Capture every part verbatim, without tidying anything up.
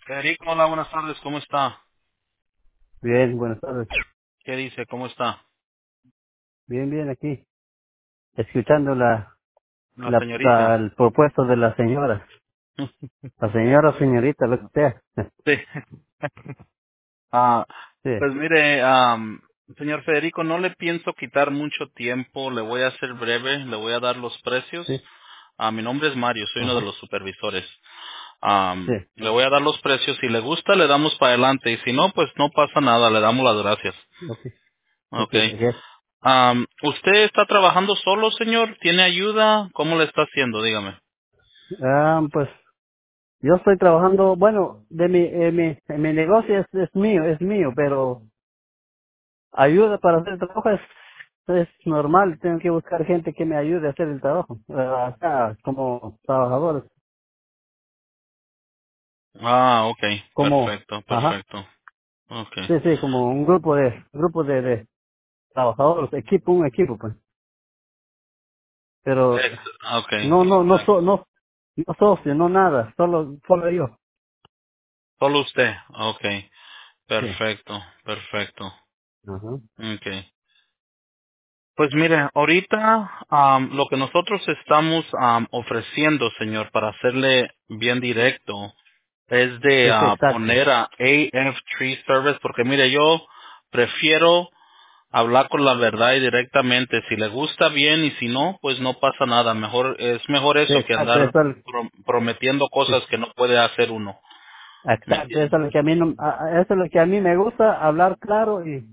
Federico, hola, buenas tardes, ¿cómo está? Bien, buenas tardes. ¿Qué dice? ¿Cómo está? Bien, bien, aquí, escuchando la, La la, la- señorita. el propuesto de la señora. La señora o señorita, lo que sea. Sí. Ah, Sí, pues mire, am, señor Federico, no le pienso quitar mucho tiempo, le voy a hacer breve, le voy a dar los precios. sí, Ah, mi nombre es Mario, soy uno de ajá, los supervisores. sí, Am, le voy a dar los precios, si le gusta le damos para adelante y si no, pues no pasa nada, le damos las gracias. ok, ok, Okay. ok. Am, ¿Usted está trabajando solo, señor? ¿Tiene ayuda? ¿Cómo le está haciendo? Dígame. Ah, pues, yo estoy trabajando, bueno, de mi, eh, mi, eh, mi negocio es, es mío, es mío, pero ayuda para hacer el trabajo es, es normal, tengo que buscar gente que me ayude a hacer el trabajo, ah, acá, como trabajadores, Ah, okay, como, perfecto, ajá, perfecto. Okay. sí, sí, como un grupo de, grupo de, de trabajadores, equipo, un equipo, pues. Pero Ex- okay. no, no, no, so, no, no socio, no nada, solo, solo yo. Solo usted. Okay. Sí. Perfecto, perfecto. Ajá. Okay. Pues mire, ahorita am, lo que nosotros estamos am, ofreciendo, señor, para hacerle bien directo, es de Sí, sí, ah, exacto. poner a A F Tree Service, porque mire, yo prefiero hablar con la verdad y directamente. Si le gusta bien y si no, pues no pasa nada. Mejor es mejor Sí, eso que exacto, andar eso es, pro- prometiendo sí, cosas que no puede hacer uno. ¿Me exacto, eso entiende? es lo que a mí no, a- a- eso es lo que a mí me gusta, hablar claro y,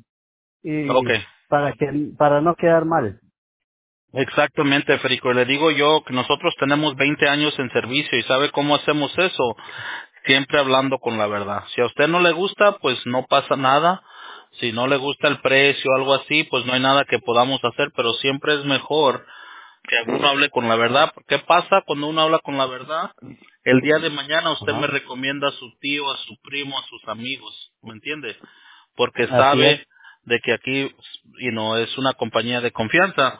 y Okay. para que, para no quedar mal. Exactamente, Federico. Le digo yo que nosotros tenemos veinte años en servicio y ¿sabe cómo hacemos eso? Siempre hablando con la verdad. Si a usted no le gusta, pues no pasa nada. Si no le gusta el precio o algo así, pues no hay nada que podamos hacer, pero siempre es mejor que uno hable con la verdad. ¿Qué pasa cuando uno habla con la verdad? El día de mañana usted me Ajá. recomienda a su tío, a su primo, a sus amigos, ¿me entiende? Porque Así es. sabe de que aquí, you know, es una compañía de confianza.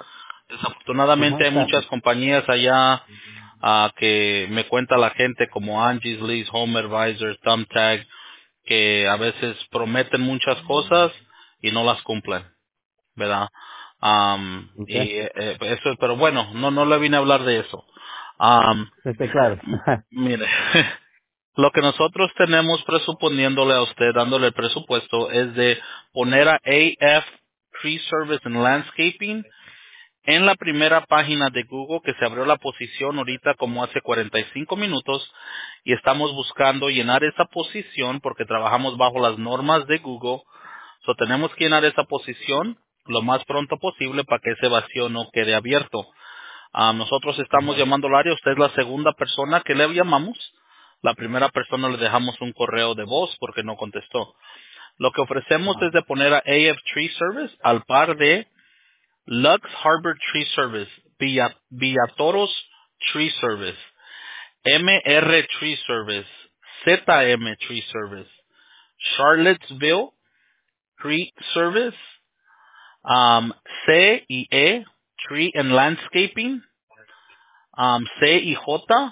Ajá, Desafortunadamente hay muchas exacto. compañías allá ah, que me cuenta la gente como Angie's List, Home Advisor, Thumbtack, que a veces prometen muchas cosas y no las cumplen. ¿Verdad? Am, Ok. y eh, eso, pero bueno, no no le vine a hablar de eso. Am, Este, claro. mire, lo que nosotros tenemos presuponiéndole a usted, dándole el presupuesto, es de poner a A F Tree Service and Landscaping en la primera página de Google, que se abrió la posición ahorita como hace cuarenta y cinco minutos, y estamos buscando llenar esa posición porque trabajamos bajo las normas de Google. So, tenemos que llenar esa posición lo más pronto posible para que ese vacío no quede abierto. Ah, nosotros estamos Ajá. llamando al área, usted es la segunda persona que le llamamos. La primera persona le dejamos un correo de voz porque no contestó. Lo que ofrecemos Ajá. es de poner a A F Tree Service al par de Lux Harbor Tree Service, Villa, Villatoros Tree Service, M R Tree Service, Z M Tree Service, Charlottesville Tree Service, um, C y E, Tree and Landscaping, um, C y J,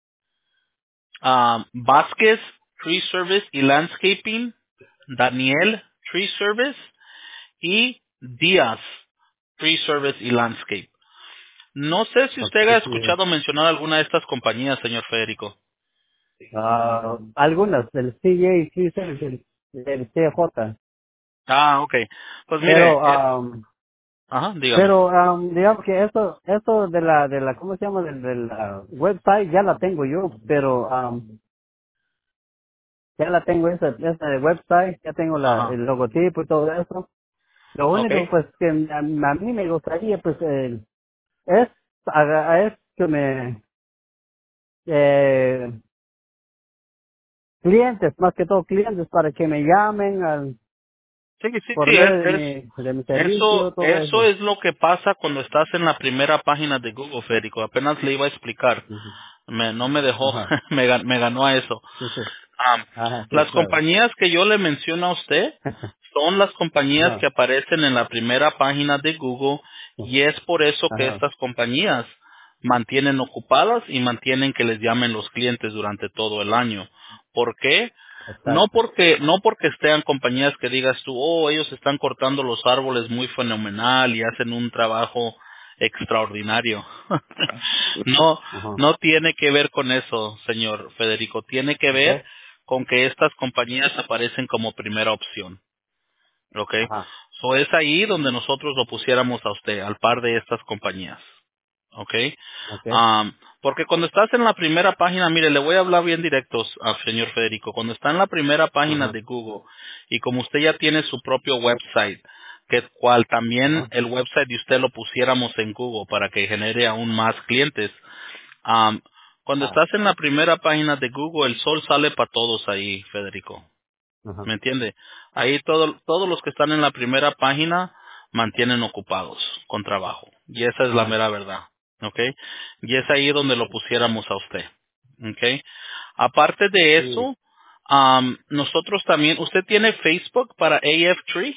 um, Vázquez Tree Service y Landscaping, Daniel Tree Service y Díaz Tree Service y Landscape. No sé si Ok, usted ha muy bien. escuchado mencionar alguna de estas compañías, señor Federico. Ah, algunas del C J, sí, del, del C J. Ah, ok. Pues mire, Pero, eh, um, ajá, dígame. pero um, digamos que eso, eso de la, de la, ¿cómo se llama? Del, del ah, website ya la tengo yo, pero um, ya la tengo esa, esa de website, ya tengo la, Ajá. el logotipo y todo eso. Lo Ok. único pues que a, a mí me gustaría pues eh, es, haga- es que me, eh, clientes, más que todo clientes para que me llamen al, Sí, sí, por sí, es, medio de es, mi, de mi servicio, eso, todo eso eso. es lo que pasa cuando estás en la primera página de Google, Federico. Apenas le iba a explicar. Ujú. Me, no me dejó, Ajá, me, gan- me ganó a eso. sí, sí. Am, Ajá, sí, las claro. compañías que yo le menciono a usted son las compañías que Ajá, aparecen en la primera página de Google y es por eso que ajá, estas compañías mantienen ocupadas y mantienen que les llamen los clientes durante todo el año. ¿Por qué? No exacto. porque, no porque estén compañías que digas tú, oh, ellos están cortando los árboles muy fenomenal y hacen un trabajo extraordinario. no, Ajá. no tiene que ver con eso, señor Federico. Tiene que ver Okay. con que estas compañías aparecen como primera opción. ¿Ok? Ajá. So es ahí donde nosotros lo pusiéramos a usted, al par de estas compañías. ¿Ok? Okay. Am, porque cuando estás en la primera página, mire, le voy a hablar bien directos al señor Federico. Cuando está en la primera página Ajá. de Google y como usted ya tiene su propio website, que cual también Ajá. el website de usted lo pusiéramos en Google para que genere aún más clientes. am, cuando Ajá. estás en la primera página de Google, el sol sale para todos ahí, Federico. Ajá. ¿Me entiende? Ahí todo, todos los que están en la primera página mantienen ocupados con trabajo. Y esa es la Ajá. mera verdad. ¿Ok? Y es ahí donde lo pusiéramos a usted. ¿Ok? Aparte de Sí. eso, am, nosotros también, ¿usted tiene Facebook para A F Tree?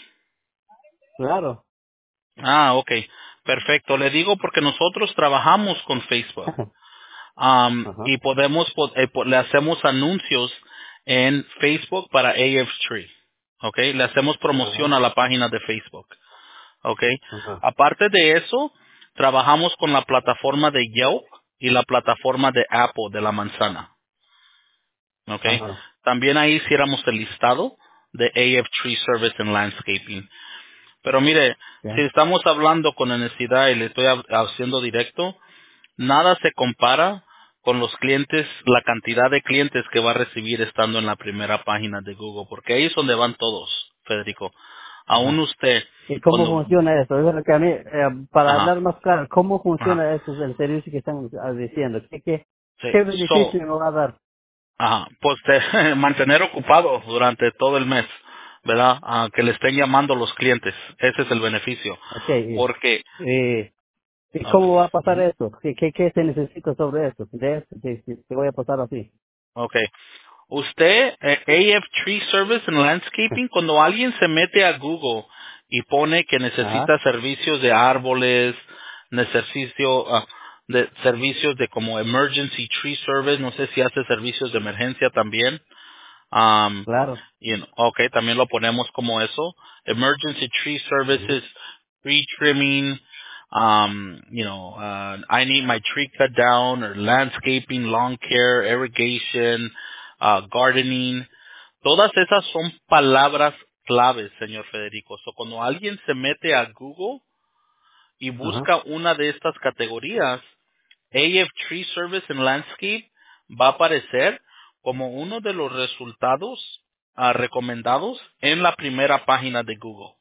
Claro. Ah, ok. Perfecto. Le digo porque nosotros trabajamos con Facebook. Um, Ajá. y podemos, po- eh, po- le hacemos anuncios en Facebook para A F Tree. ¿Ok? Le hacemos promoción Ajá. a la página de Facebook. ¿Ok? Ajá. Aparte de eso, trabajamos con la plataforma de Yelp y la plataforma de Apple de la manzana. ¿Ok? Ajá. También ahí hiciéramos el listado de A F Tree Service and Landscaping. Pero mire, si Ya. estamos hablando con necesidad y le estoy hab- haciendo directo, nada se compara con los clientes, la cantidad de clientes que va a recibir estando en la primera página de Google, porque ahí es donde van todos, Federico. Aún Ajá. usted, ¿Y cómo cuando, funciona eso? Eso es lo que a mí, eh, para ajá, hablar más claro, ¿cómo ajá, funciona eso del servicio que están ah, diciendo? ¿Qué, qué, sí, qué so, beneficio me va a dar? ajá, pues te- mantener ocupado durante todo el mes, ¿verdad? Ah, que le estén llamando los clientes, ese es el beneficio, Ok. Y, porque, y, ¿y ok, cómo va a pasar ujú, eso? ¿Qué, qué, qué se necesita sobre eso? De eso, que, que- que voy a pasar así. ok. Usted, eh, A F Tree Service and Landscaping, cuando alguien se mete a Google y pone que Ajá. necesita servicios de árboles, necesito, ah, de servicios de como Emergency Tree Service, no sé si hace servicios de emergencia también. Um, Claro. you know, okay, también lo ponemos como eso. Emergency tree Ajá. services, tree trimming, um, you know, uh, I need my tree cut down, or landscaping, lawn care, irrigation, uh, gardening. Todas esas son palabras claves, señor Federico. So, cuando alguien se mete a Google y Ajá. busca una de estas categorías, A F Tree Service and Landscape va a aparecer como uno de los resultados ah, recomendados en la primera página de Google.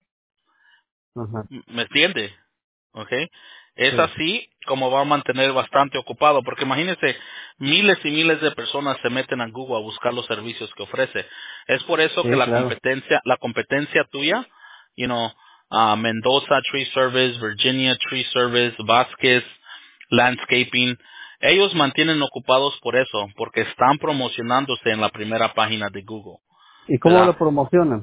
Ajá. M- ¿Me entiende? ¿Ok? Es Sí. así como va a mantener bastante ocupado, porque imagínese, miles y miles de personas se meten a Google a buscar los servicios que ofrece. Es por eso que Sí, la claro. competencia, la competencia tuya, you know, ah, Mendoza Tree Service, Virginia Tree Service, Vázquez Landscaping, ellos mantienen ocupados por eso, porque están promocionándose en la primera página de Google, ¿Y cómo ¿verdad? lo promocionan?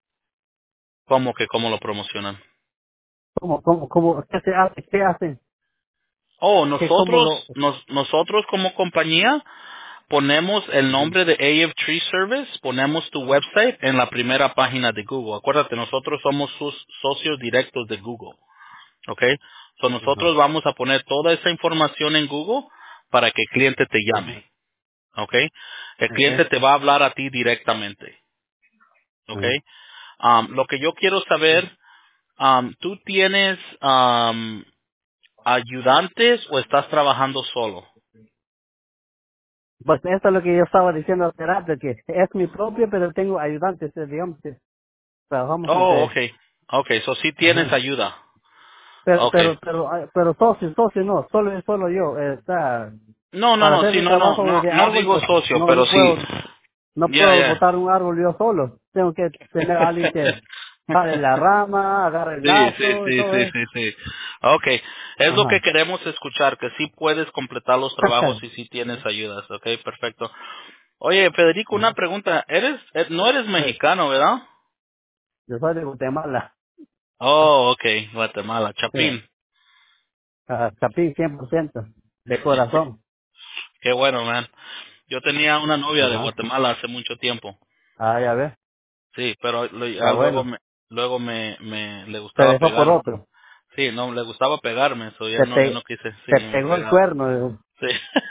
¿Cómo que cómo lo promocionan? ¿Cómo, cómo, cómo, qué se hace? ¿Qué hacen? Oh, ¿Qué, cómo nosotros, lo? nos- nosotros como compañía ponemos el Ujú. nombre de A F Tree Service, ponemos tu website en la primera página de Google. Acuérdate, nosotros somos sus socios directos de Google, ¿ok? So Ajá. nosotros vamos a poner toda esa información en Google para que el cliente te llame, Ajá. ¿ok? El cliente Okay. te va a hablar a ti directamente, ¿ok? Ajá. Um, lo que yo quiero saber, um, ¿tú tienes um, ayudantes o estás trabajando solo? Pues esto es lo que yo estaba diciendo hace rato, que es mi propio, pero tengo ayudantes, eh, digamos que trabajamos Oh, entre. okay. Okay, so sí tienes Ajá. ayuda. Pero, Okay. pero, pero, ah, pero socio, socio no, solo solo yo. eh, Está, No, no, para no, hacer sí, el no, no, trabajo no, de no árbol, digo pues socio, no, pero no sí. puedo, no Ya, puedo ya. botar un árbol yo solo. Tengo que tener a alguien que jale la rama, agarre el Sí, sí, lazo y sí, todo sí, eso. sí, sí. Okay, es lo que Ajá. queremos escuchar, que sí puedes completar los trabajos y sí tienes ayudas. Okay, perfecto. Oye, Federico, una Ajá. pregunta. Eres, eh, no eres Sí. mexicano, ¿verdad? Yo soy de Guatemala. Oh, okay, Guatemala, Sí. Chapín. Ah, Chapín cien por ciento de corazón. Qué bueno, man. Yo tenía una novia de Ajá. Guatemala hace mucho tiempo. Ah, ya ves. Sí, pero lo- Está ya luego bueno. me, luego me, me, le Se gustaba dejó por pegar. otro. Sí, no, le gustaba pegarme, eso ya Se, no, ya no pe quise, sí, se me pegó el pegaba. cuerno. Sí.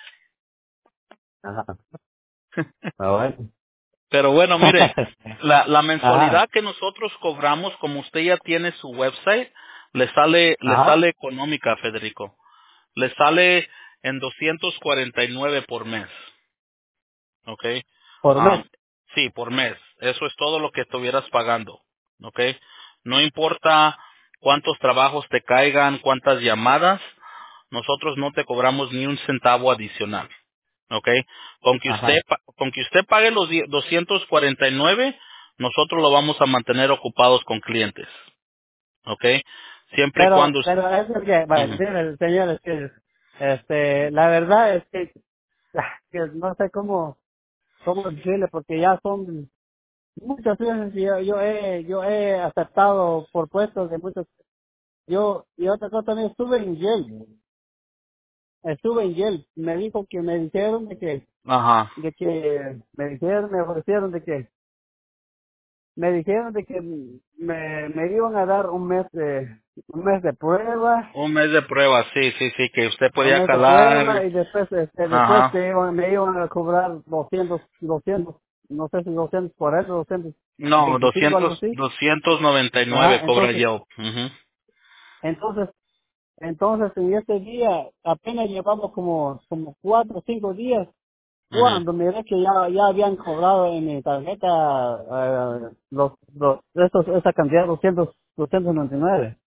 Ajá. Está bueno. Pero bueno, mire, la, la Ajá. mensualidad que nosotros cobramos, como usted ya tiene su website, le sale, le Ajá. sale económica, Federico. Le sale en doscientos cuarenta y nueve por mes. ¿Ok? Por Um, mes. sí, por mes. Eso es todo lo que estuvieras pagando. ¿Ok? No importa cuántos trabajos te caigan, cuántas llamadas, nosotros no te cobramos ni un centavo adicional. ¿Ok? Con que usted, Ajá. pa- con que usted pague los die- doscientos cuarenta y nueve, nosotros lo vamos a mantener ocupados con clientes. ¿Ok? Siempre y Pero, cuando... us- pero eso es que, vale, Ujú. mire, señores, que, este, la verdad es que, que no sé cómo, cómo decirle, porque ya son muchas veces que yo, yo he, yo he aceptado por puestos de muchos, yo, y otra cosa también estuve en Yale, estuve en Yale, me dijo que me dijeron de que, Ajá. de que, me dijeron, me ofrecieron de que, me dijeron de que me, me iban a dar un mes de, un mes de prueba, Un mes de prueba, sí, sí, sí, que usted un podía mes de calar. prueba y después este después Ajá. te iban, me iban a cobrar doscientos doscientos no sé si doscientos cuarenta doscientos No, veinticinco algo doscientos, así. doscientos noventa y nueve Ajá, cobra entonces yo. Ujú, entonces entonces en este día apenas llevamos como como cuatro o cinco días ujú. cuando miré que ya ya habían cobrado en mi tarjeta eh, los los esos esa cantidad doscientos doscientos noventa y nueve.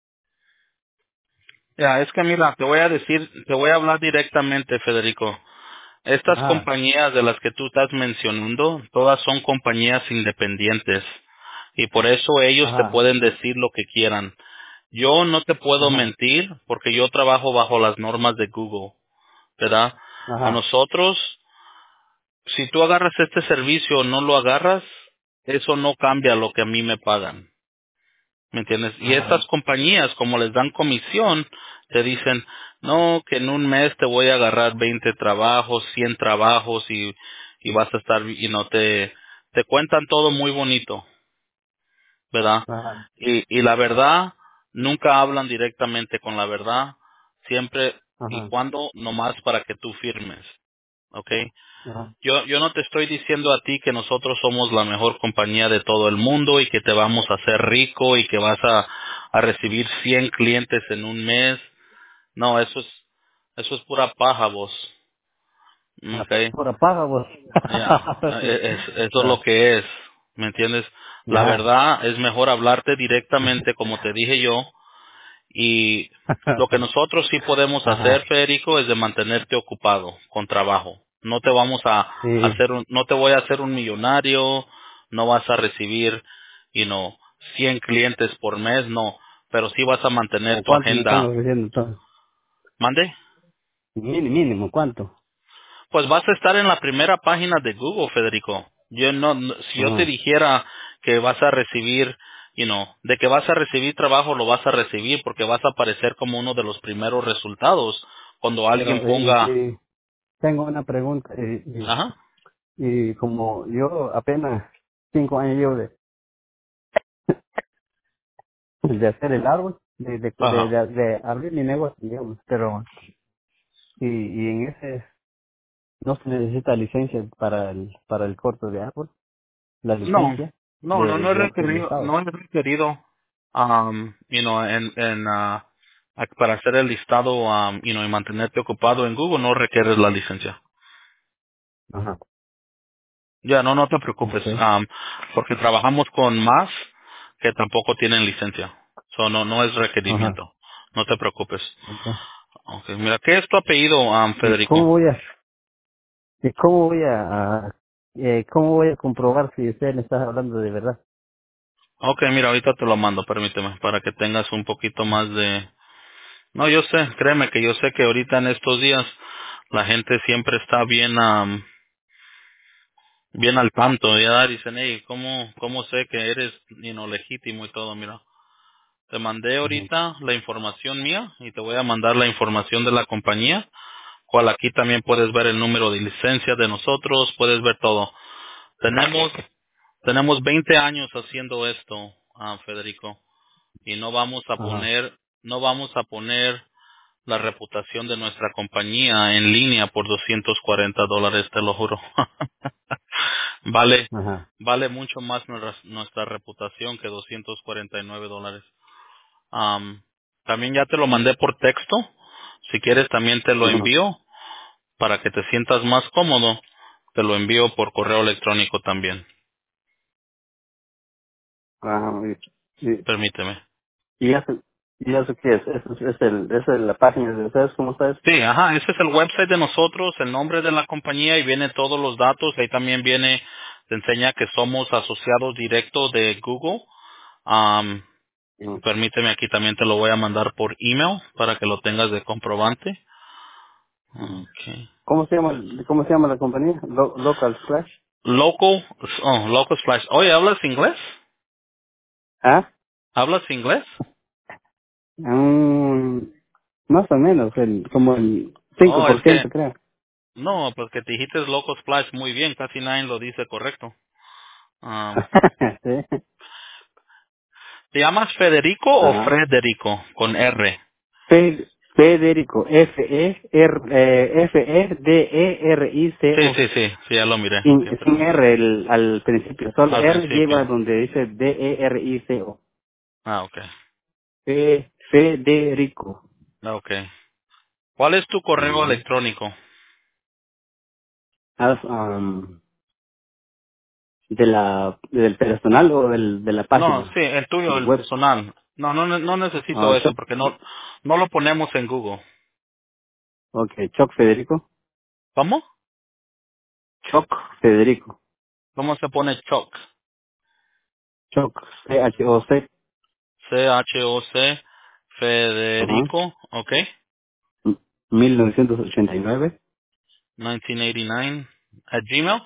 Ya, es que mira, te voy a decir, te voy a hablar directamente, Federico. Estas Ajá, compañías de las que tú estás mencionando, todas son compañías independientes y por eso ellos te ajá, pueden decir lo que quieran. Yo no te puedo ajá, mentir porque yo trabajo bajo las normas de Google, ¿verdad? A ajá, nosotros, si tú agarras este servicio o no lo agarras, eso no cambia lo que a mí me pagan. ¿Me entiendes? Y ajá, estas compañías, como les dan comisión, te dicen, no, que en un mes te voy a agarrar veinte trabajos, cien trabajos y, y vas a estar, y no te, te cuentan todo muy bonito, ¿verdad? ajá, Y, y la verdad, nunca hablan directamente con la verdad, siempre y ajá, cuando nomás para que tú firmes, ¿ok? ajá. Yo, yo no te estoy diciendo a ti que nosotros somos la mejor compañía de todo el mundo y que te vamos a hacer rico y que vas a, a recibir cien clientes en un mes. No, eso es, eso es pura paja, vos. Ah, Okay. pura paga, vos. Ya, e- es- eso es lo Ah, que es. ¿Me entiendes? La ajá. verdad es mejor hablarte directamente, como te dije yo, y lo que nosotros sí podemos hacer, Ajá. Federico, es de mantenerte ocupado con trabajo. No te vamos a Sí. hacer un, no te voy a hacer un millonario, no vas a recibir, you know, cien clientes por mes, no, pero sí vas a mantener ¿O tu cuánto me están agenda. ofreciendo entonces? ¿Mande? Mínimo, mínimo, ¿cuánto? Pues vas a estar en la primera página de Google, Federico. Yo no, no- si yo te Ajá. dijera que vas a recibir, you know, de que vas a recibir trabajo, lo vas a recibir porque vas a aparecer como uno de los primeros resultados cuando alguien Pero, y, ponga, y tengo una pregunta. Y, ajá, y, y como yo apenas cinco años llevo de, de hacer el árbol, de, de, de, ajá. de, de abrir mi negocio, digamos, pero, y, y en ese no se necesita licencia para el, para el corto de árbol, la No, licencia no, no, de, no es de aquí del requerido, estado. no es requerido, um, you know, en, en, ah, para hacer el listado, um, you know, y mantenerte ocupado en Google no requieres la licencia. Ajá. Ya, no, no te preocupes, Okay. am, porque trabajamos con más que tampoco tienen licencia. So, no, no es Ajá. requerimiento. No te preocupes. Okay. Okay, mira, ¿qué es tu apellido, am, ¿Y cómo Federico? voy a, y cómo voy a, a- eh, cómo voy a comprobar si usted me está hablando de verdad? Okay, mira, ahorita te lo mando, permíteme, para que tengas un poquito más de... No, yo sé, créeme que yo sé que ahorita en estos días la gente siempre está bien, am, bien al tanto. Ya dicen, hey, ¿cómo, cómo sé que eres, you know, legítimo y todo? Mira. Te mandé Ujú. ahorita la información mía y te voy a mandar la información de la compañía cual aquí también puedes ver el número de licencia de nosotros, puedes ver todo. Tenemos tenemos veinte años haciendo esto, ah, Federico, y no vamos a Ajá, poner no vamos a poner la reputación de nuestra compañía en línea por doscientos cuarenta dólares, te lo juro. vale ajá, vale mucho más nuestra, nuestra reputación que doscientos cuarenta y nueve dólares. Am, también ya te lo mandé por texto. Si quieres también te lo ajá, envío para que te sientas más cómodo. Te lo envío por correo electrónico también. ajá, y, y, Permíteme. y eso, y eso qué es, eso es, es el, es el- la página de ustedes, ¿cómo ustedes? Sí, ajá, ese es el website de nosotros, el nombre de la compañía y viene todos los datos. Ahí también viene, te enseña que somos asociados directos de Google. Am, Mm. permíteme, aquí también te lo voy a mandar por email para que lo tengas de comprobante. Ujú. Okay. ¿Cómo se llama, el- cómo se llama la compañía? Lo- Local Flash. Local, oh, Local Splash. Oye, ¿hablas inglés? ¿Ah? ¿Hablas inglés? Mm, más o menos, el, como el cinco Oh, es por que, ciento creo. no, pues que te dijiste Local Splash muy bien, casi nadie lo dice correcto. Um, Sí. ¿Te llamas Federico o Ajá. Frederico con R? Fe- Federico, F E R eh, F E D E R I C Sí, O. sí, sí, sí, ya lo miré. Sin, Ok, sin permíteme. R el, al principio, solo Al R lleva principio. donde dice D E R I C O. Ah, ok. Fe- Federico. Ah, ok. ¿Cuál es tu correo Ujú. electrónico? Ah, um, de la, del personal o del, de la No, página, sí, el tuyo, del el web. personal. No, no, no no Ah, necesito eso Choc, porque no, no lo ponemos en Google. ok, Choc Federico. ¿Cómo? Choc Federico. ¿Cómo se pone Choc? Choc, C H O C. C H O C Ajá. Federico, ok. mil novecientos ochenta y nueve. mil novecientos ochenta y nueve at Gmail.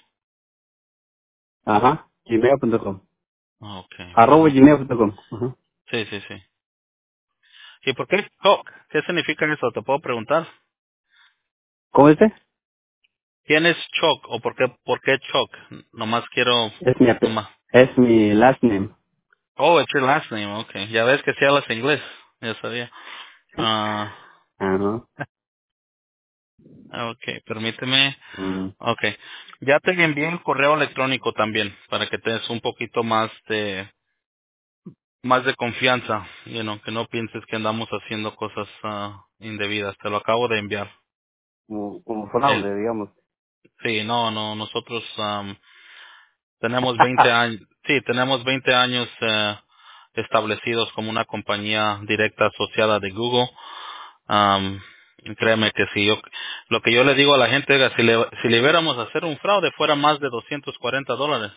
Ajá. gmail punto com. Ok, Arroba permíteme. gmail punto com. Ajá. Sí, sí, sí. ¿Y por qué Choc? ¿Qué significa eso? ¿Te puedo preguntar? ¿Cómo dice? ¿Quién es Choc o por qué, por qué Choc? Nomás quiero, Es mi, ape- nomás. es mi last name. Oh, it's your last name, ok. Ya ves que si hablas inglés. Ya sabía. Ah, Ajá. ok, permíteme. Mm. Ok. Ya te envié el correo electrónico también para que te des un poquito más de más de confianza, you know, que no pienses que andamos haciendo cosas ah, indebidas. Te lo acabo de enviar. Como, como El, fraude, digamos. sí, no, no, nosotros am, tenemos veinte años, sí, tenemos veinte años eh, establecidos como una compañía directa asociada de Google. Am, y créeme que si yo, lo que yo le digo a la gente, oiga, si le, si le viéramos a hacer un fraude fuera más de doscientos cuarenta dólares.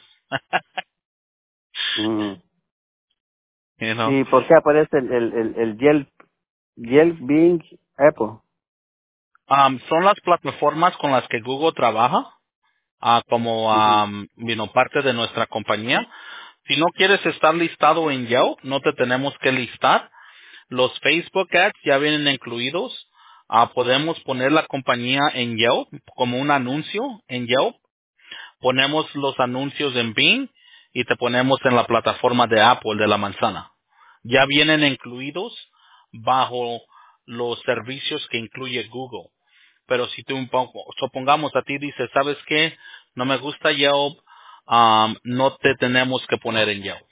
Mm. you know. ¿Y por qué aparece el, el, el, el Yelp, Yelp, Bing, Apple? Am, son las plataformas con las que Google trabaja ah, como Ujú. am, you know, parte de nuestra compañía. Si no quieres estar listado en Yelp, no te tenemos que listar. Los Facebook Ads ya vienen incluidos. Ah, podemos poner la compañía en Yelp como un anuncio en Yelp. Ponemos los anuncios en Bing y te ponemos en la plataforma de Apple de la manzana. Ya vienen incluidos bajo los servicios que incluye Google. Pero si tú un poco- supongamos a ti dices, ¿sabes qué? No me gusta Yelp, um, no te tenemos que poner en Yelp.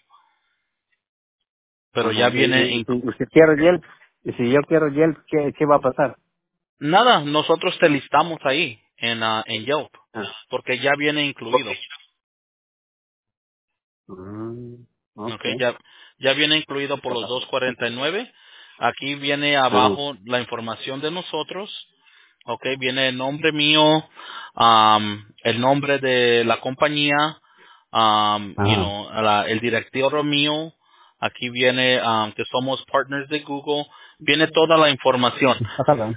Pero ya Ajá. Y, viene, y, y in- si y si quiero Yelp, y si yo quiero Yelp, ¿qué, qué va a pasar? nada, nosotros te listamos ahí en, ah, en Yelp, Ah. porque ya viene incluido. Mm, ok. Okay, ya, ya viene incluido por los dos cuarenta y nueve. Aquí viene abajo la información de nosotros. Okay, viene el nombre mío, um, el nombre de la compañía, um, you Ajá. know, la- el director mío. Aquí viene um, que somos partners de Google. Viene toda la información. Ajá.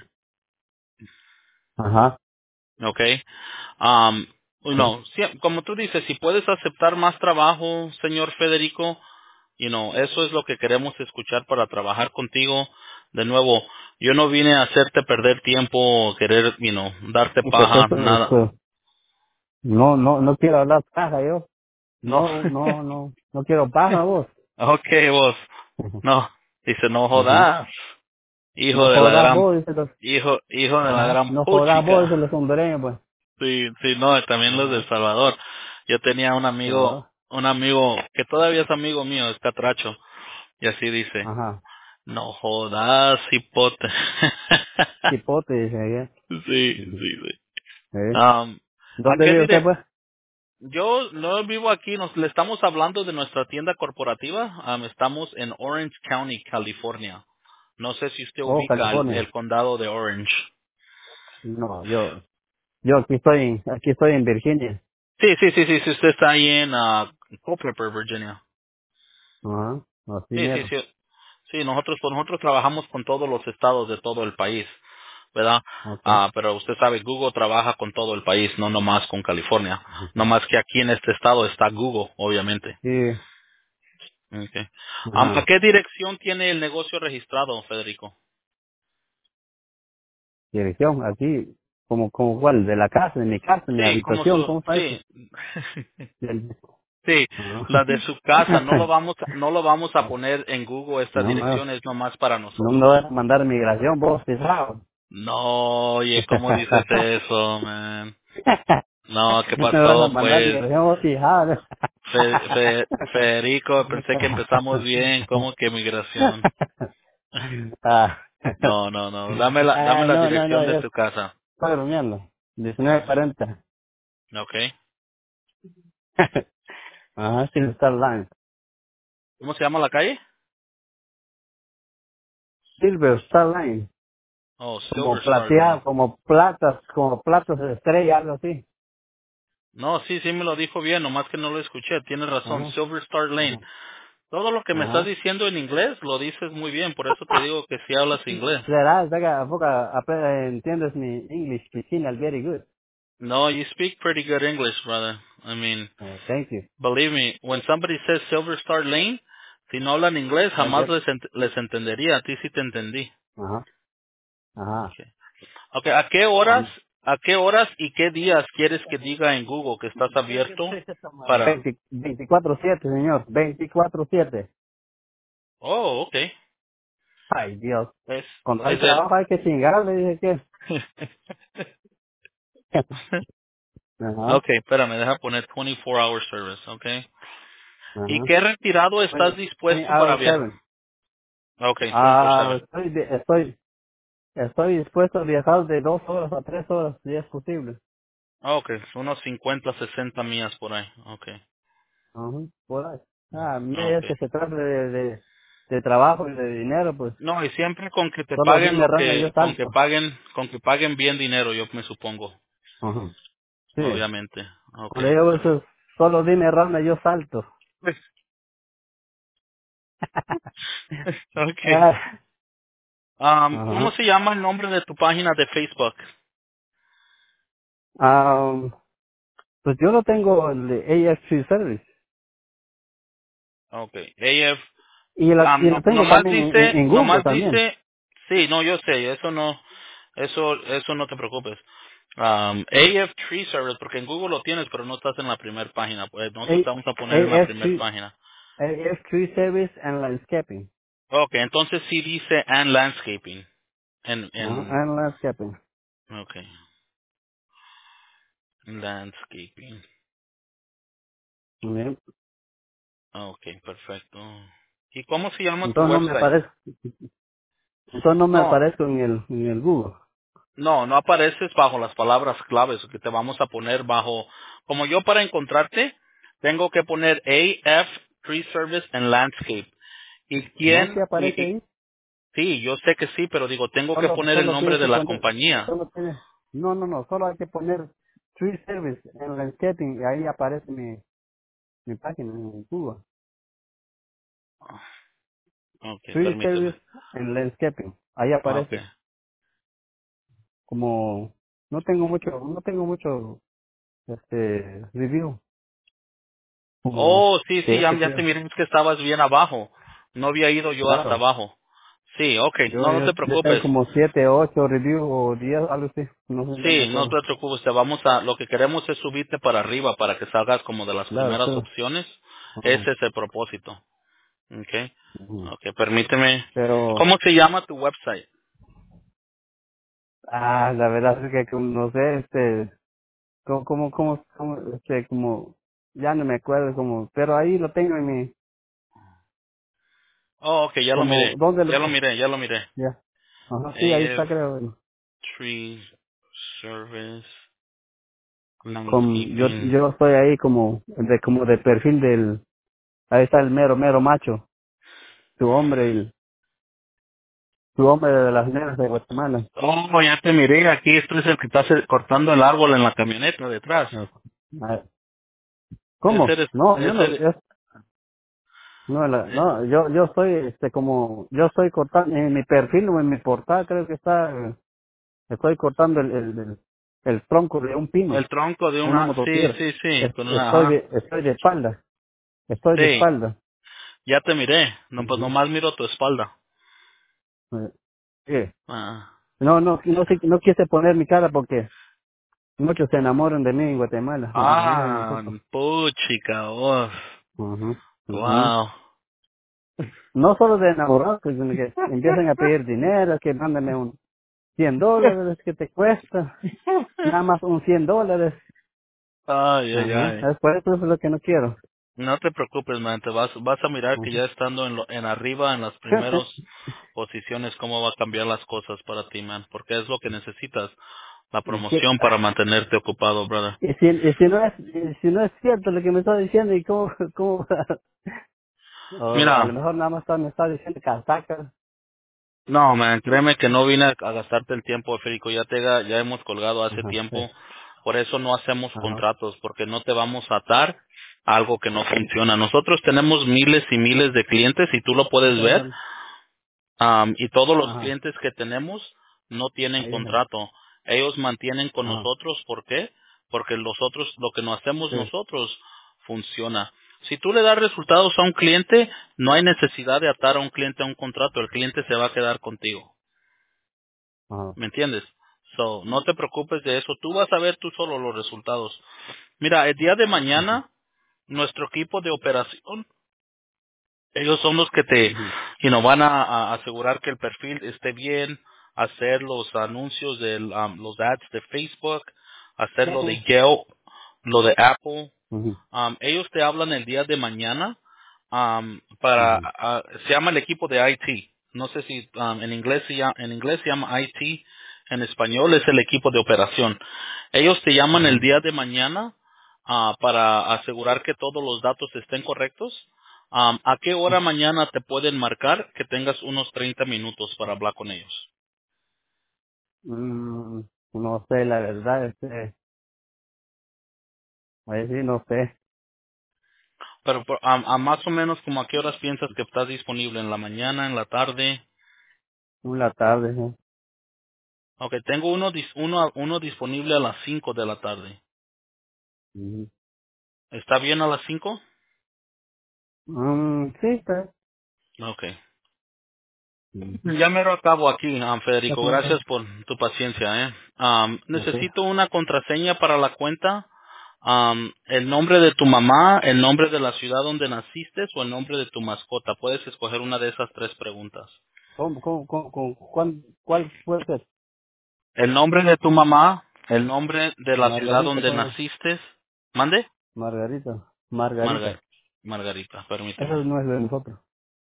Ajá. Okay. Um, you Sí. know, si- como tú dices, si puedes aceptar más trabajo, señor Federico, you know, eso es lo que queremos escuchar para trabajar contigo. de nuevo, yo no vine a hacerte perder tiempo o querer, you know, darte Y pues paja, eso, nada. eso, no, no, no quiero hablar paja yo. No. No, no, no, no quiero paja vos. Okay, vos. No. Dice, no Ujú. jodas. Hijo No de la jodas gran, vos, dice los, hijo, hijo de la ajá, gran no jodas vos, dice puchica. los hondureños, pues. Sí, sí, no, también los de El Ajá, Salvador. Yo tenía un amigo, ajá, un amigo que todavía es amigo mío, es catracho, y así dice, ajá. no jodas, hipote. Chipote, dice ella. Sí, sí, Ujú. sí. ¿Eh? Um, ¿a ¿Dónde qué vive usted, diré? pues? Yo no vivo aquí, nos le estamos hablando de nuestra tienda corporativa. Um, estamos en Orange County, California. No sé si usted Oh, ubica el, California. el condado de Orange. No, yo, yo aquí estoy, en- aquí estoy en Virginia. Sí, sí, sí, sí, sí, usted está ahí en uh, Culpeper, Virginia. Ajá, así Sí, sí, mero. sí. Sí, nosotros, pues nosotros trabajamos con todos los estados de todo el país, ¿verdad? Okay. Ah, pero usted sabe, Google trabaja con todo el país, no nomás con California. No Ujú. más que aquí en este estado está Google, obviamente. Sí, Okay. Um, ¿a ajá. qué dirección tiene el negocio registrado, Federico? Dirección, aquí, como, como cuál, de la casa, de mi casa, de mi Sí, como habitación, su, ¿cómo está eso? sí, Del- sí, Ajá. la de su casa. No lo vamos, a- no lo vamos a poner en Google. Esta No me, dirección es nomás para no me nosotros. vas a mandar migración, vos, pisado. No, oye, ¿cómo dices eso, man? No, ¿qué No me vas a pasó? mandar Pues, migración, vos, pisado. Fe- Fe- Federico, pensé que empezamos bien. ¿Cómo que migración? ah. No, no, no. Dame la, dame ah, la no, no, dirección no, de yo su casa. estoy bromeando. diecinueve cuarenta. Okay. Ajá, sí, está Line. ¿Cómo se llama la calle? Silver Star Line. Oh, Como Silver Star Lane. plateado, como platas, como platos de estrella, algo así. No, sí, sí me lo dijo bien, nomás que no lo escuché. Tienes razón, Ajá, Silver Star Lane. ajá. Todo lo que me estás Ajá. diciendo en inglés lo dices muy bien, por eso te digo que si hablas inglés. Será, daga, poca, ape- entiendes mi English, piscina, very good. No, you speak pretty good English, brother. I mean, Uh, thank you. believe me, when somebody says Silver Star Lane, si no hablan inglés, I jamás get, les, ent- les entendería. A ti sí te entendí. ajá, ajá. Okay. Okay, ¿a qué horas, Um, a qué horas y qué días quieres que diga en Google que estás abierto para? veinte veinticuatro siete, señor, veinticuatro siete. Oh, okay. Ay, Dios. Es, Cuando hay es el. trabajo hay que chingar, le dije que. Ajá, Okay, espérame, deja poner veinticuatro hour service, okay. ¿Y ajá. qué retirado estás twenty dispuesto para hour viajar? seven. Okay, Ah, veinticuatro siete. estoy, de- estoy, estoy dispuesto a viajar de dos horas a tres horas, si es posible. Okay, unos cincuenta, sesenta millas por ahí. Okay. Ajá, por ahí. Ah, mira, es Okay. que se trata de, de, de trabajo y de dinero, pues No, y siempre con que te solo paguen dime lo rana, yo que, con que salto. paguen, con que paguen bien dinero, yo me supongo, Ajá. Sí, obviamente. cuando Okay. yo digo eso, solo dime rana, yo salto. Okay. Ah, Um, ¿cómo ajá. se llama el nombre de tu página de Facebook? Ah, pues yo no tengo el de A F C Service. Okay. A F, Y la, um, y no, lo tengo nomás también en, en dice, en Google nomás también. dice, sí, no, yo sé, eso no, eso, eso no te preocupes. Um, A F Tree Service, porque en Google lo tienes, pero no estás en la primera página, pues nosotros te vamos a A- poner en la primera AFC, página. AF3 Service and Landscaping. Okay, entonces sí dice and landscaping. En, Ajá, en, and Landscaping. okay, landscaping. Muy bien. Okay, perfecto. ¿Y cómo se llama tu Entonces no me website? aparezco, entonces no me No, aparezco en el, en el Google. no, no apareces bajo las palabras claves que te vamos a poner bajo, como yo para encontrarte, tengo que poner A F Tree Service and Landscape. ¿Y No, si quién? aparece Y, y- ahí. sí, yo sé que sí, pero digo, tengo que Solo, poner el solo nombre tienes de que la poner, compañía. solo tienes, no, no, no, solo hay que poner Tree Service en Landscaping y ahí aparece mi, mi página en Google. Okay, Tree permíteme. Service en Landscaping. Ahí Okay. aparece. Como, no tengo mucho, no tengo mucho, este, review. Como Oh, sí, sí, ya, siete, ya te creo. miré, es que estabas bien abajo. No había ido yo hasta Claro. abajo. Sí, ok, Yo, no, no yo, te yo tengo preocupes. como siete, ocho reviews o diez, algo así. No sé, no Sí, no recuerdo. te preocupes, te vamos a, lo que queremos es subirte para arriba para que salgas como de las Claro, primeras claro. opciones. Ajá, Ese es el propósito. Ok, ujú. ok, permíteme. Pero, ¿Cómo se llama tu website? ah, la verdad es que como, no sé, este, como, como, como, como, este, como, ya no me acuerdo como, pero ahí lo tengo en mi, Oh, ok, ya lo como, miré, ¿dónde ya lo lo pongo? miré, ya lo miré. Ya. Ajá, sí, ahí A F está creo. Tree Service Como, yo, Landscaping. yo estoy ahí como, de, como de perfil del, ahí está el mero, mero macho, tu hombre, el, tu hombre de las nenas de Guatemala. Oh, ya te miré, aquí esto es el que está hace- cortando el árbol en la camioneta detrás. Ah, ah, Ese ¿cómo? eres, No, yo ese no, eres- yo, no, la- eh, no, yo, yo estoy, este, como, yo estoy cortando, en mi perfil o en mi portada creo que está, eh, estoy cortando el, el, el, el tronco de un el pino, tronco de una una, sí, motosierra. sí, sí, Es- con una, Estoy ajá. de, estoy de espalda, estoy de Sí, espalda. ya te miré, no, pues Ujú. nomás miro tu espalda. Eh, sí. Ah, No, no, no, sé- no quise poner mi cara porque muchos se enamoran de mí en Guatemala, de mi hija y mi ah esposo. puchica, vos. Ujú, ujú. Wow. No solo de enamorados, pues, sino que empiezan a pedir dinero, que mándame un cien dólares que te cuesta, nada más un cien dólares. Ay, ay, Ajá, ay. es por eso es lo que no quiero. No te preocupes, man, te vas, vas a mirar que Ujú. ya estando en, lo, en arriba, en las primeras posiciones, cómo va a cambiar las cosas para ti, man, porque es lo que necesitas, la y, que, promoción para mantenerte ocupado, brother. y, si, y si no es y si no es cierto lo que me está diciendo y cómo, cómo o a lo Mira, mejor nada más está, me está diciendo casaca. no, man, créeme que no vine a, a gastarte el tiempo, Federico, ya te, ga- ya hemos colgado hace Ajá, sí, tiempo, por eso no hacemos ajá, contratos, porque no te vamos a atar a algo que no funciona. Nosotros tenemos miles y miles de clientes y tú lo puedes déjalo, ver. déjalo. Am, y todos los Ajá, clientes que tenemos no tienen ahí déjalo. contrato. Ellos mantienen con Ajá, nosotros. ¿Por qué? Porque nosotros, lo que no hacemos sí, nosotros funciona. Si tú le das resultados a un cliente, no hay necesidad de atar a un cliente a un contrato. El cliente se va a quedar contigo. ajá, ¿Me entiendes? So, no te preocupes de eso. Tú vas a ver tú solo los resultados. Mira, el día de ujú, mañana, nuestro equipo de operación, ellos son los que te, ujú, you know, van a, a asegurar que el perfil esté bien, hacer los anuncios de los ads de Facebook, hacer lo de Yelp, lo de Apple. ujú, Um, ellos te hablan el día de mañana um, para, ujú, ah, se llama el equipo de I T. No sé si um, en inglés se llama, en inglés se llama I T, en español es el equipo de operación. Ellos te llaman el ujú. día de mañana ah, para asegurar que todos los datos estén correctos. Um, ¿A qué hora mañana te pueden marcar que tengas unos treinta minutos para hablar con ellos? Mm, no sé, la verdad, este, ahí sí no sé, Pero por- a, a más o menos como a qué horas piensas que estás disponible, en la mañana, en la tarde. una tarde, ¿no? Ok, tengo uno, dis- uno, uno disponible a las cinco de la tarde. Ujú. ¿Está bien a las cinco? Mm, sí, está. Ok. Ujú. Ya me lo acabo aquí, um, Ya Federico. como Gracias está. por tu paciencia. ¿eh? Um, Ok. necesito una contraseña para la cuenta. Um, el nombre de tu mamá, el nombre de la ciudad donde naciste o el nombre de tu mascota. Puedes escoger una de esas tres preguntas. ¿Cómo, cómo, cómo, cómo- cuál, cuál puede ser? El nombre de tu mamá, el nombre de la ciudad Margarita, donde pues, naciste. ¿Mande? Margarita, Margarita. Marga- Margarita, Eso permíteme. no es de nosotros.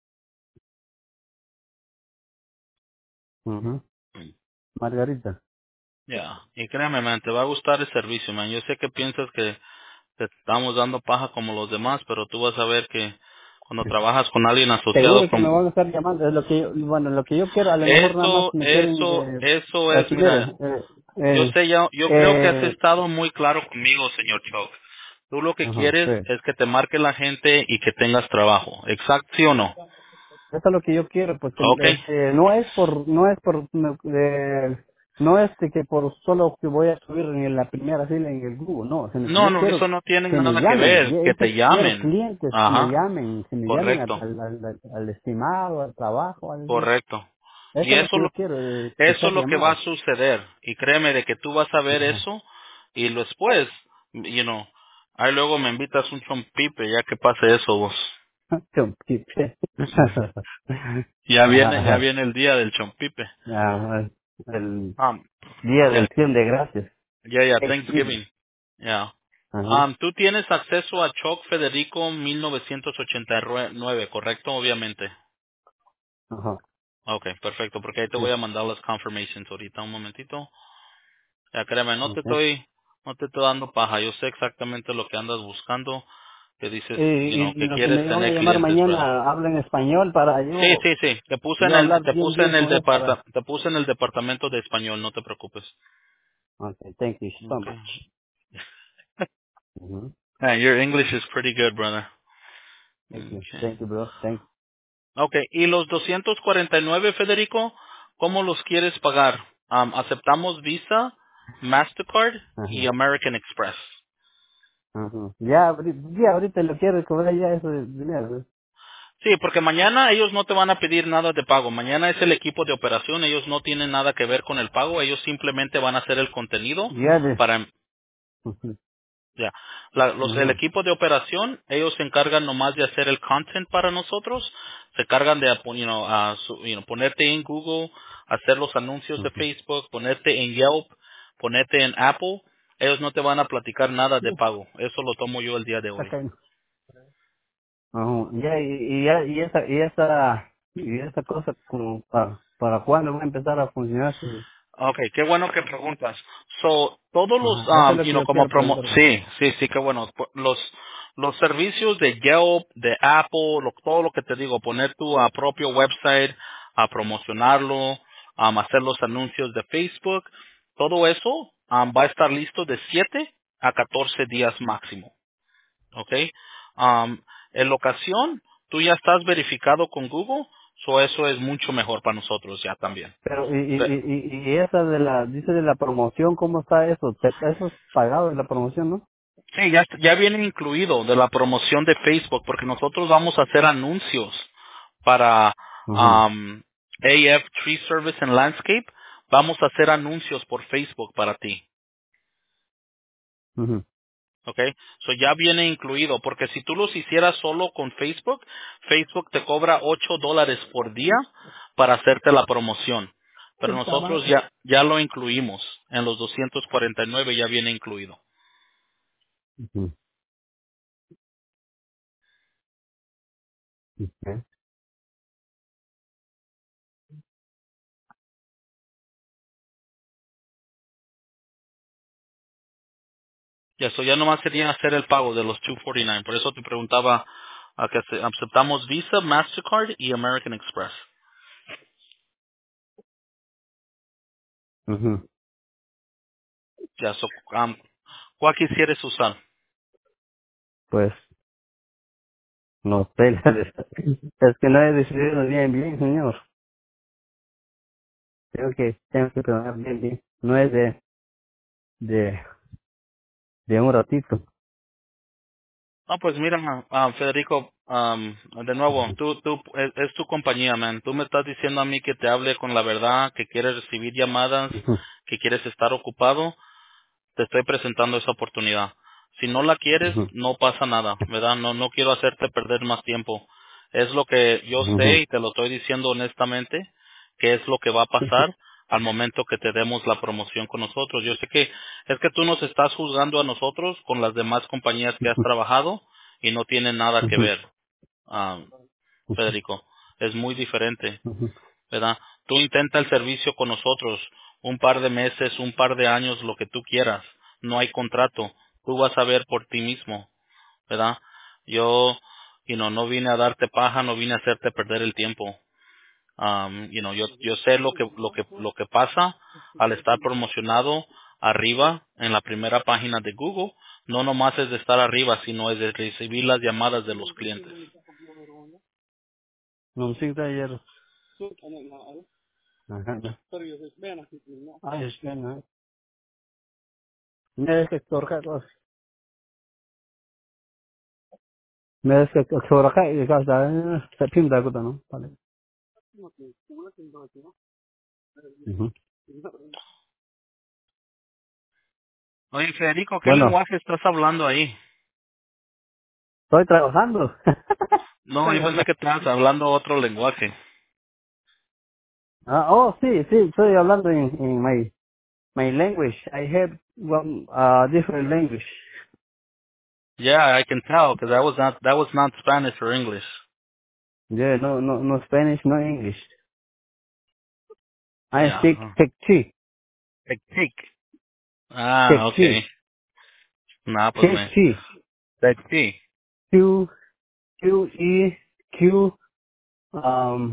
Ujú. Margarita. Ya, y créeme, man, te va a gustar el servicio, man. Yo sé que piensas que te estamos dando paja como los demás, pero tú vas a ver que cuando trabajas con alguien asociado Seguro que como... me van a estar llamando. Es lo que yo, bueno, lo que yo quiero, a lo mejor nada más Eso, me quieren, eso, eh, eso es, aquí, mire, mira, eh, yo eh, sé, ya, yo creo que has eh, estado muy claro conmigo, señor Choke. Tú lo que ajá, quieres sí. es que te marque la gente y que tengas trabajo. ¿Exacto, sí o no? Eso es lo que yo quiero, pues el- Ok. este, no es por, no es por, no, eh, no es de que por solo que voy a subir en la primera fila en el Google, no, sino que No, yo no, quiero eso no tiene que me nada que llamen, ver, y que eso te quiero, llamen. clientes que me Ajá, llamen, que me llamen al, correcto, al, al, al estimado, al trabajo, al, correcto. Y Eso es lo eso que lo, yo quiero, de eso es escuchar lo que va a llamadas. suceder. Y créeme de que tú vas a ver Ajá. eso y después, you know, ahí luego me invitas un chompipe ya que pase eso vos. Chompipe. Ya viene, ya Ajá. viene el día del chompipe. Ajá. El Um, Día de el, Acción de Gracias. ya, ya, Thanksgiving. Thanksgiving. Ya. Ajá. Um, tú tienes acceso a Choc Federico mil novecientos ochenta y nueve, ¿correcto? Obviamente. Ajá. Okay, perfecto, porque ahí te Sí. voy a mandar las confirmations ahorita, un momentito. Ya créeme, no te Okay. estoy, no te estoy dando paja, yo sé exactamente lo que andas buscando, que dices, Y, you y, know, y que los que quieres me van a tener llamar clientes, brother. mañana hablan español para Sí, yo, sí, sí, te puse en yo el, hablar te bien puse en bien el con él departa, para... te puse en el departamento de español, no te preocupes. Okay, thank you so Okay. much. Ujú. Ah, your English is pretty good, brother. Thank you, Okay. thank you, bro. Thank Okay, y los doscientos cuarenta y nueve, Federico, ¿cómo los quieres pagar? Um, aceptamos Visa, Mastercard y Ajá. American Express. Ajá. Ya, ahori- ya ahorita lo quiero cobrar ya eso de dinero. Sí, porque mañana ellos no te van a pedir nada de pago. Mañana es el equipo de operación, ellos no tienen nada que ver con el pago, ellos simplemente van a hacer el contenido Ya de... para Ujú. ya. La- los, el Ujú. equipo de operación, ellos se encargan nomás de hacer el content para nosotros, se encargan de you know, a su- you know, ponerte en Google, hacer los anuncios de Ujú. Facebook, ponerte en Yelp, ponerte en Apple. Ellos no te van a platicar nada de pago. Eso lo tomo yo el día de hoy. Acá hay- Ajá. Ya, y, y ya, y esa, y esa, y esa cosa como para, para cuándo va a empezar a funcionar. Sí. Okay, qué bueno que preguntas. So, todos los, Ajá. Eso es um, lo you que know, yo como quiero promo, preguntar. sí, sí, sí, qué bueno. Po- Los, los servicios de Yelp, de Apple, lo- todo lo que te digo, poner tu ah, propio website, a promocionarlo, um, hacer los anuncios de Facebook, todo eso um, va a estar listo de siete a catorce días máximo. Okay. Um, en locación, tú ya estás verificado con Google, so eso es mucho mejor para nosotros ya también. Pero, y, y, y, y y esa de la, dice de la promoción, ¿cómo está eso? Te- Eso es pagado de la promoción, ¿no? Sí, ya, ya viene incluido de la promoción de Facebook, porque nosotros vamos a hacer anuncios para Ujú. um, A F Tree Service and Landscape. Vamos a hacer anuncios por Facebook para ti. Ujú. ¿Ok? So ya viene incluido, porque si tú los hicieras solo con Facebook, Facebook te cobra ocho dólares por día para hacerte la promoción. Pero Está nosotros mal. ya, ya lo incluimos. En los doscientos cuarenta y nueve ya viene incluido. Ujú. Ok. Ya, eso ya nomás sería hacer el pago de los doscientos cuarenta y nueve. Por eso te preguntaba a que ace- aceptamos Visa, Mastercard y American Express. Ujú. Ya, so, um, ¿cuál quisieres usar? Pues, no sé, la verdad. Es que no he decidido bien, bien, señor. Tengo que, tengo que preguntar bien, bien. No es de, de, de un ratito. No, pues mira, ah, Federico, um, de nuevo, Ujú. tú, tú, es, es tu compañía, man. Tú me estás diciendo a mí que te hable con la verdad, que quieres recibir llamadas, Ujú. que quieres estar ocupado. Te estoy presentando esa oportunidad. Si no la quieres, Ujú. no pasa nada, ¿verdad? No, no quiero hacerte perder más tiempo. Es lo que yo sé Ujú. y te lo estoy diciendo honestamente, que es lo que va a pasar al momento que te demos la promoción con nosotros. Yo sé que es que tú nos estás juzgando a nosotros con las demás compañías que has trabajado y no tiene nada que Ujú. ver, ah, Federico. Es muy diferente. Ujú. ¿Verdad? Tú intenta el servicio con nosotros un par de meses, un par de años, lo que tú quieras. No hay contrato. Tú vas a ver por ti mismo, ¿verdad? Yo, you know, no vine a darte paja, no vine a hacerte perder el tiempo. Um, you know, yo, yo sé lo que, lo que, lo que pasa al estar promocionado arriba en la primera página de Google. No nomás es de estar arriba, sino es de recibir las llamadas de los clientes. No, sí, está ayer. Ajá. Ay, es que no. Me es que torca cos. Me es que torca y casa se pinta con no. Vale. Ujú. Oye, Federico, ¿qué Bueno, lenguaje estás hablando ahí? estoy trabajando. No, yo pensé que estabas hablando otro lenguaje. Ah, oh, sí, sí, estoy hablando en, en my, my language. I have one, uh, different language. Yeah, I can tell, because that was not, that was not Spanish or English. Yeah, no, no, no Spanish, no English. I Yeah. speak Quechua. Tic. Ah, Quechua. okay. Nah, pues me. Quechua. Tic. Q, Q, E, Q, um,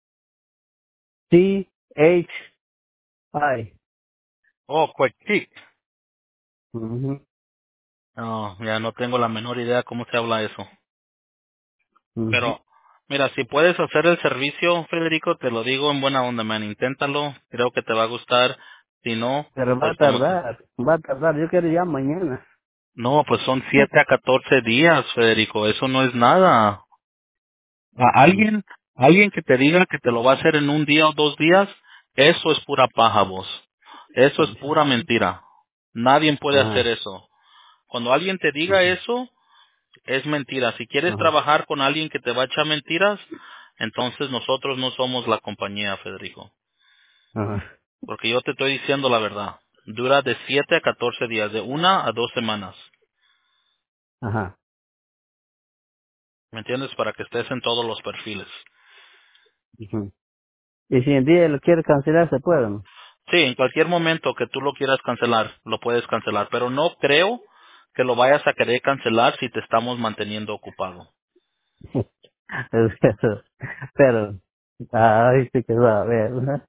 C, H, I. Oh, quick. Mhm, No, ya no tengo la menor idea cómo se habla eso. mhm. Pero, mira, si puedes hacer el servicio, Federico, te lo digo en buena onda, man. Inténtalo. Creo que te va a gustar. Si no, Pero va a pues como te... tardar, va a tardar. Yo quiero ya mañana. No, pues son siete a catorce días, Federico. Eso no es nada. A Ujú, alguien, alguien que te diga que te lo va a hacer en un día o dos días, eso es pura paja, vos. Eso es pura mentira. Nadie puede hacer Ajá, eso. Cuando alguien te diga ujú, eso, es mentira. Si quieres ajá, trabajar con alguien que te va a echar mentiras, entonces nosotros no somos la compañía, Federico. ajá, Porque yo te estoy diciendo la verdad. Dura de siete a catorce días, de una a dos semanas. ajá. ¿Me entiendes? Para que estés en todos los perfiles. Ujú. Y si en día lo quiere cancelar, se puede, ¿no? Sí, en cualquier momento que tú lo quieras cancelar, lo puedes cancelar. Pero no creo que lo vayas a querer cancelar si te estamos manteniendo ocupado. Es eso. Pero, ay, sí que va a ver, ¿no?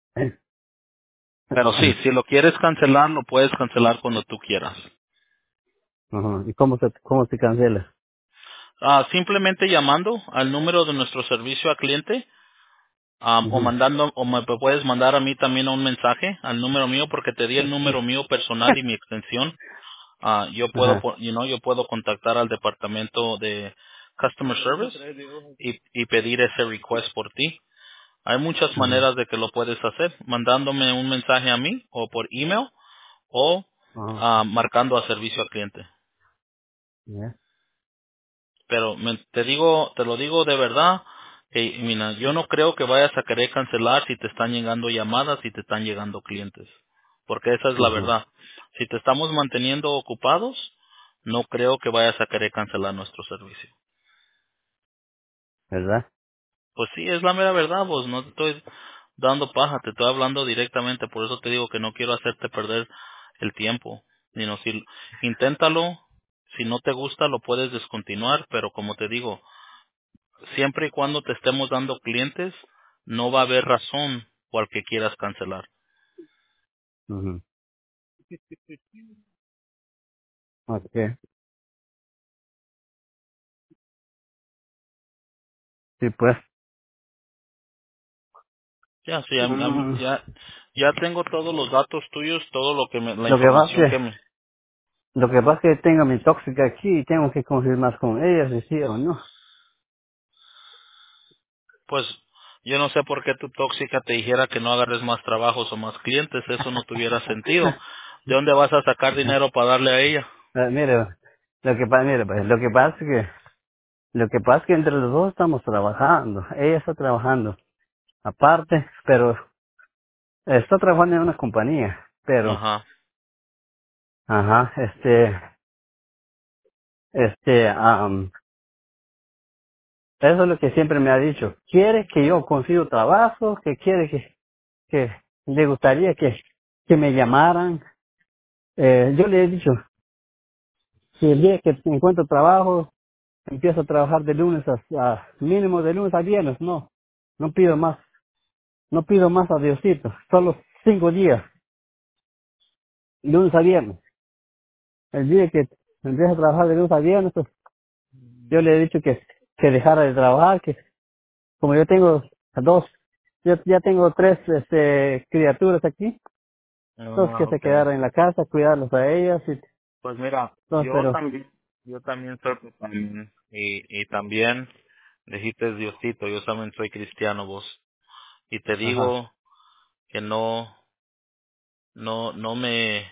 Pero sí, si lo quieres cancelar, lo puedes cancelar cuando tú quieras. Ajá. ¿Y cómo se, cómo se cancela? Ah, simplemente llamando al número de nuestro servicio al cliente, ah, o Ujú, mandando, o me puedes mandar a mí también un mensaje al número mío porque te di el número mío personal y mi extensión. Ah, yo puedo, Ajá. po- you know, yo puedo contactar al departamento de Customer Service y, y pedir ese request por ti. Hay muchas Ujú, maneras de que lo puedes hacer, mandándome un mensaje a mí o por email o ajá. ah, marcando a servicio al cliente. Ya. Pero me- te digo, te lo digo de verdad, que mira, yo no creo que vayas a querer cancelar si te están llegando llamadas, si te están llegando clientes, porque esa es la Ujú. verdad. Si te estamos manteniendo ocupados, no creo que vayas a querer cancelar nuestro servicio. ¿Verdad? Pues sí, es la mera verdad, vos, no te estoy dando paja, te estoy hablando directamente, por eso te digo que no quiero hacerte perder el tiempo. Sino si inténtalo, si no te gusta lo puedes descontinuar, pero como te digo, siempre y cuando te estemos dando clientes, no va a haber razón por que quieras cancelar. Ujú. Ok. Sí, pues. Ya, sí, a- a- Mm, ya, ya tengo todos los datos tuyos, todo lo que me, la Lo que pasa información es que que, me, lo que pasa es que tengo mi tóxica aquí y tengo que confirmar con ella si sí o no. pues, yo no sé por qué tu tóxica te dijera que no agarres más trabajos o más clientes, eso no tuviera sentido. ¿De dónde vas a sacar dinero para darle a ella? Eh, mire, lo que pasa, mire, pues, lo que pasa es que, lo que pasa es que entre los dos estamos trabajando. Ella está trabajando aparte, pero está trabajando en una compañía. Pero, Ajá. ajá, este, este, am, eso es lo que siempre me ha dicho. Quiere que yo consiga trabajo, que quiere que, que le gustaría que, que me llamaran. Eh, yo le he dicho, si el día que encuentro trabajo, empiezo a trabajar de lunes a, a- mínimo de lunes a viernes, no, no pido más, no pido más a Diosito, solo cinco días, lunes a viernes. El día que empiezo a trabajar de lunes a viernes, pues yo le he dicho que, que dejara de trabajar, que como yo tengo dos, yo ya tengo tres este, criaturas aquí, entonces Ah, que se okay. quedara en la casa, cuidarlos a ellas, y, Pues mira, entonces, yo pero, también, yo también soy también, y, y también dijiste Diosito, yo también soy cristiano vos. y te Ajá, digo que no, no, no me,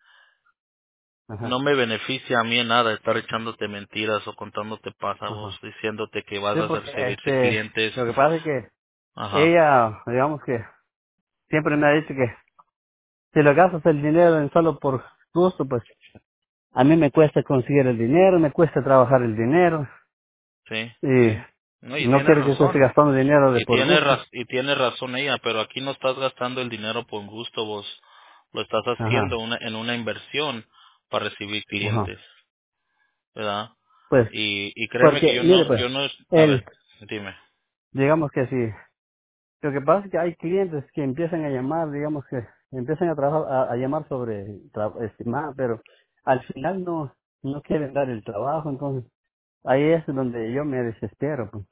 no ajá, me beneficia a mí en nada estar echándote mentiras o contándote ajá. pásagos, diciéndote que vas Sí, a porque recibirte este, clientes. lo que pasa es que Ajá, ella, digamos que siempre me ha dicho que si lo gastas el dinero en solo por gusto, pues a mí me cuesta conseguir el dinero, me cuesta trabajar el dinero sí, y sí. No, y no tienes quiero que usted esté razón. gastando dinero de Y por tiene, gusto. raz- y tiene razón ella, pero aquí no estás gastando el dinero por gusto, vos lo estás haciendo Ajá, una, en una inversión para recibir ajá. clientes, ¿verdad? Pues, Y, y créeme que porque, yo mire no, pues, yo no, a el, ver, dime. digamos que si, lo que pasa es que hay clientes que empiezan a llamar, digamos que empiezan a trabajar, a, a llamar sobre tra- estimado, pero al final no, no quieren dar el trabajo, entonces ahí es donde yo me desespero, pues.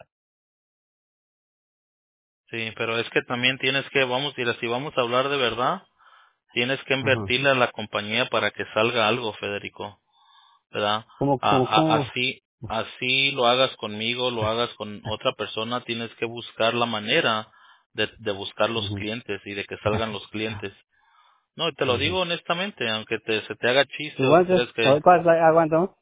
Sí, pero es que también tienes que, vamos, mira, si vamos a hablar de verdad, tienes que Ajá. invertirle a la compañía para que salga algo, Federico, ¿verdad? Como, A- como, a- como, así, así lo hagas conmigo, lo hagas con otra persona, tienes que buscar la manera de, de buscar los ujú, clientes y de que salgan los clientes. No, y te lo ujú. digo honestamente, aunque te, se te haga chiste o Igual, crees a que, ver, ¿cuál aguanto?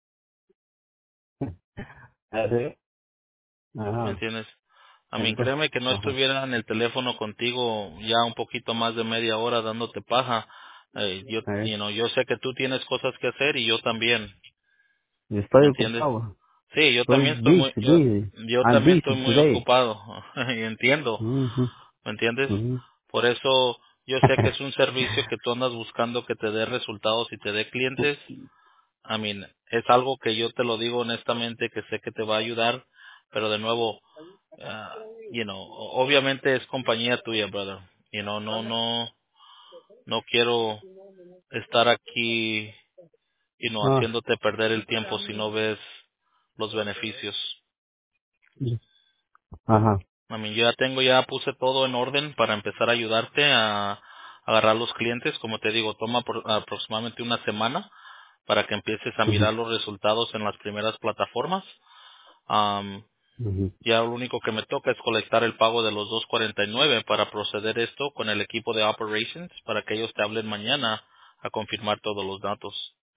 ¿Así? ¿me Ajá. entiendes? A mí Entonces, créeme que no ajá. estuviera en el teléfono contigo ya un poquito más de media hora dándote paja. Eh, yo, Eh, you know, yo sé que tú tienes cosas que hacer y yo también, y ¿me estoy entiendes? ocupado. Sí, yo Estoy también estoy muy, busy, yo, busy. yo I'm también estoy busy muy today. ocupado y entiendo, Mhm. ¿me entiendes? Mhm. Por eso yo sé que es un servicio que tú andas buscando que te dé resultados y te dé clientes. I mean, es algo que yo te lo digo honestamente que sé que te va a ayudar, pero de nuevo, ah, you know, o- obviamente es compañía tuya, brother. You know, no, no, no quiero estar aquí, you know, Ah, haciéndote perder el tiempo si no ves los beneficios. ajá. I mean, yo ya tengo, ya puse todo en orden para empezar a ayudarte a agarrar los clientes. Como te digo, toma por- aproximadamente una semana para que empieces a Mhm. mirar los resultados en las primeras plataformas. Am, Mhm. ya lo único que me toca es colectar el pago de los dos cuarenta y nueve para proceder esto con el equipo de operations para que ellos te hablen mañana a confirmar todos los datos.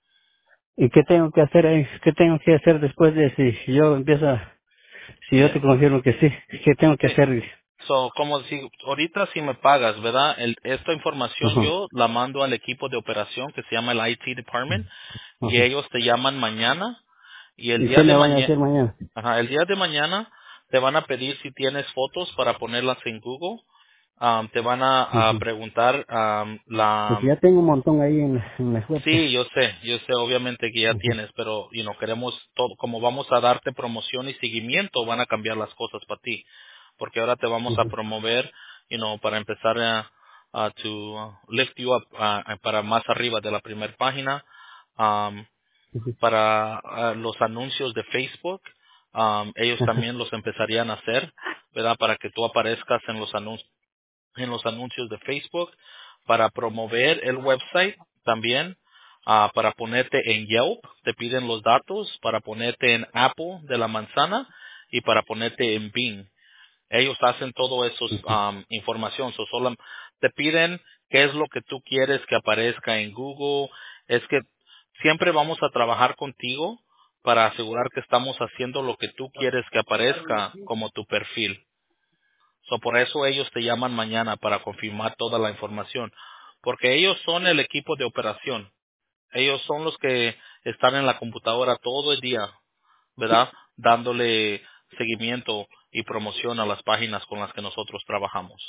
¿Y qué tengo que hacer ahí? ¿Qué tengo que hacer después de si yo empiezo, a- si yo te Yeah. confirmo que sí? ¿Qué tengo que Sí. hacer? So, como si ahorita si me pagas, ¿verdad? El- esta información Ajá. yo la mando al equipo de operación que se llama el I T Department y Ajá. ellos te llaman mañana y el ¿Y día qué de me van a mañana, decir mañana? ajá, el día de mañana te van a pedir si tienes fotos para ponerlas en Google. Um, te van a, a Ujú. preguntar um, la Porque ya tengo un montón ahí en, en la fuerte. sí, yo sé, yo sé obviamente que ya Ujú. tienes, pero you know, queremos todo, como vamos a darte promoción y seguimiento, van a cambiar las cosas para ti, porque ahora te vamos a Ujú. promover, you know, para empezar a, a to uh, lift you up uh, para más arriba de la primera página, um, Ujú. para uh, los anuncios de Facebook, um, ellos Ajá. también los empezarían a hacer, ¿verdad? Para que tú aparezcas en los anuncios en los anuncios de Facebook, para promover el website también, ah, para ponerte en Yelp, te piden los datos, para ponerte en Apple de la manzana y para ponerte en Bing. Ellos hacen todo eso Ujú. um, información, so solo te piden qué es lo que tú quieres que aparezca en Google. Es que siempre vamos a trabajar contigo para asegurar que estamos haciendo lo que tú quieres que aparezca como tu perfil. So, por eso ellos te llaman mañana para confirmar toda la información, porque ellos son el equipo de operación. Ellos son los que están en la computadora todo el día, ¿verdad? Dándole seguimiento y promoción a las páginas con las que nosotros trabajamos.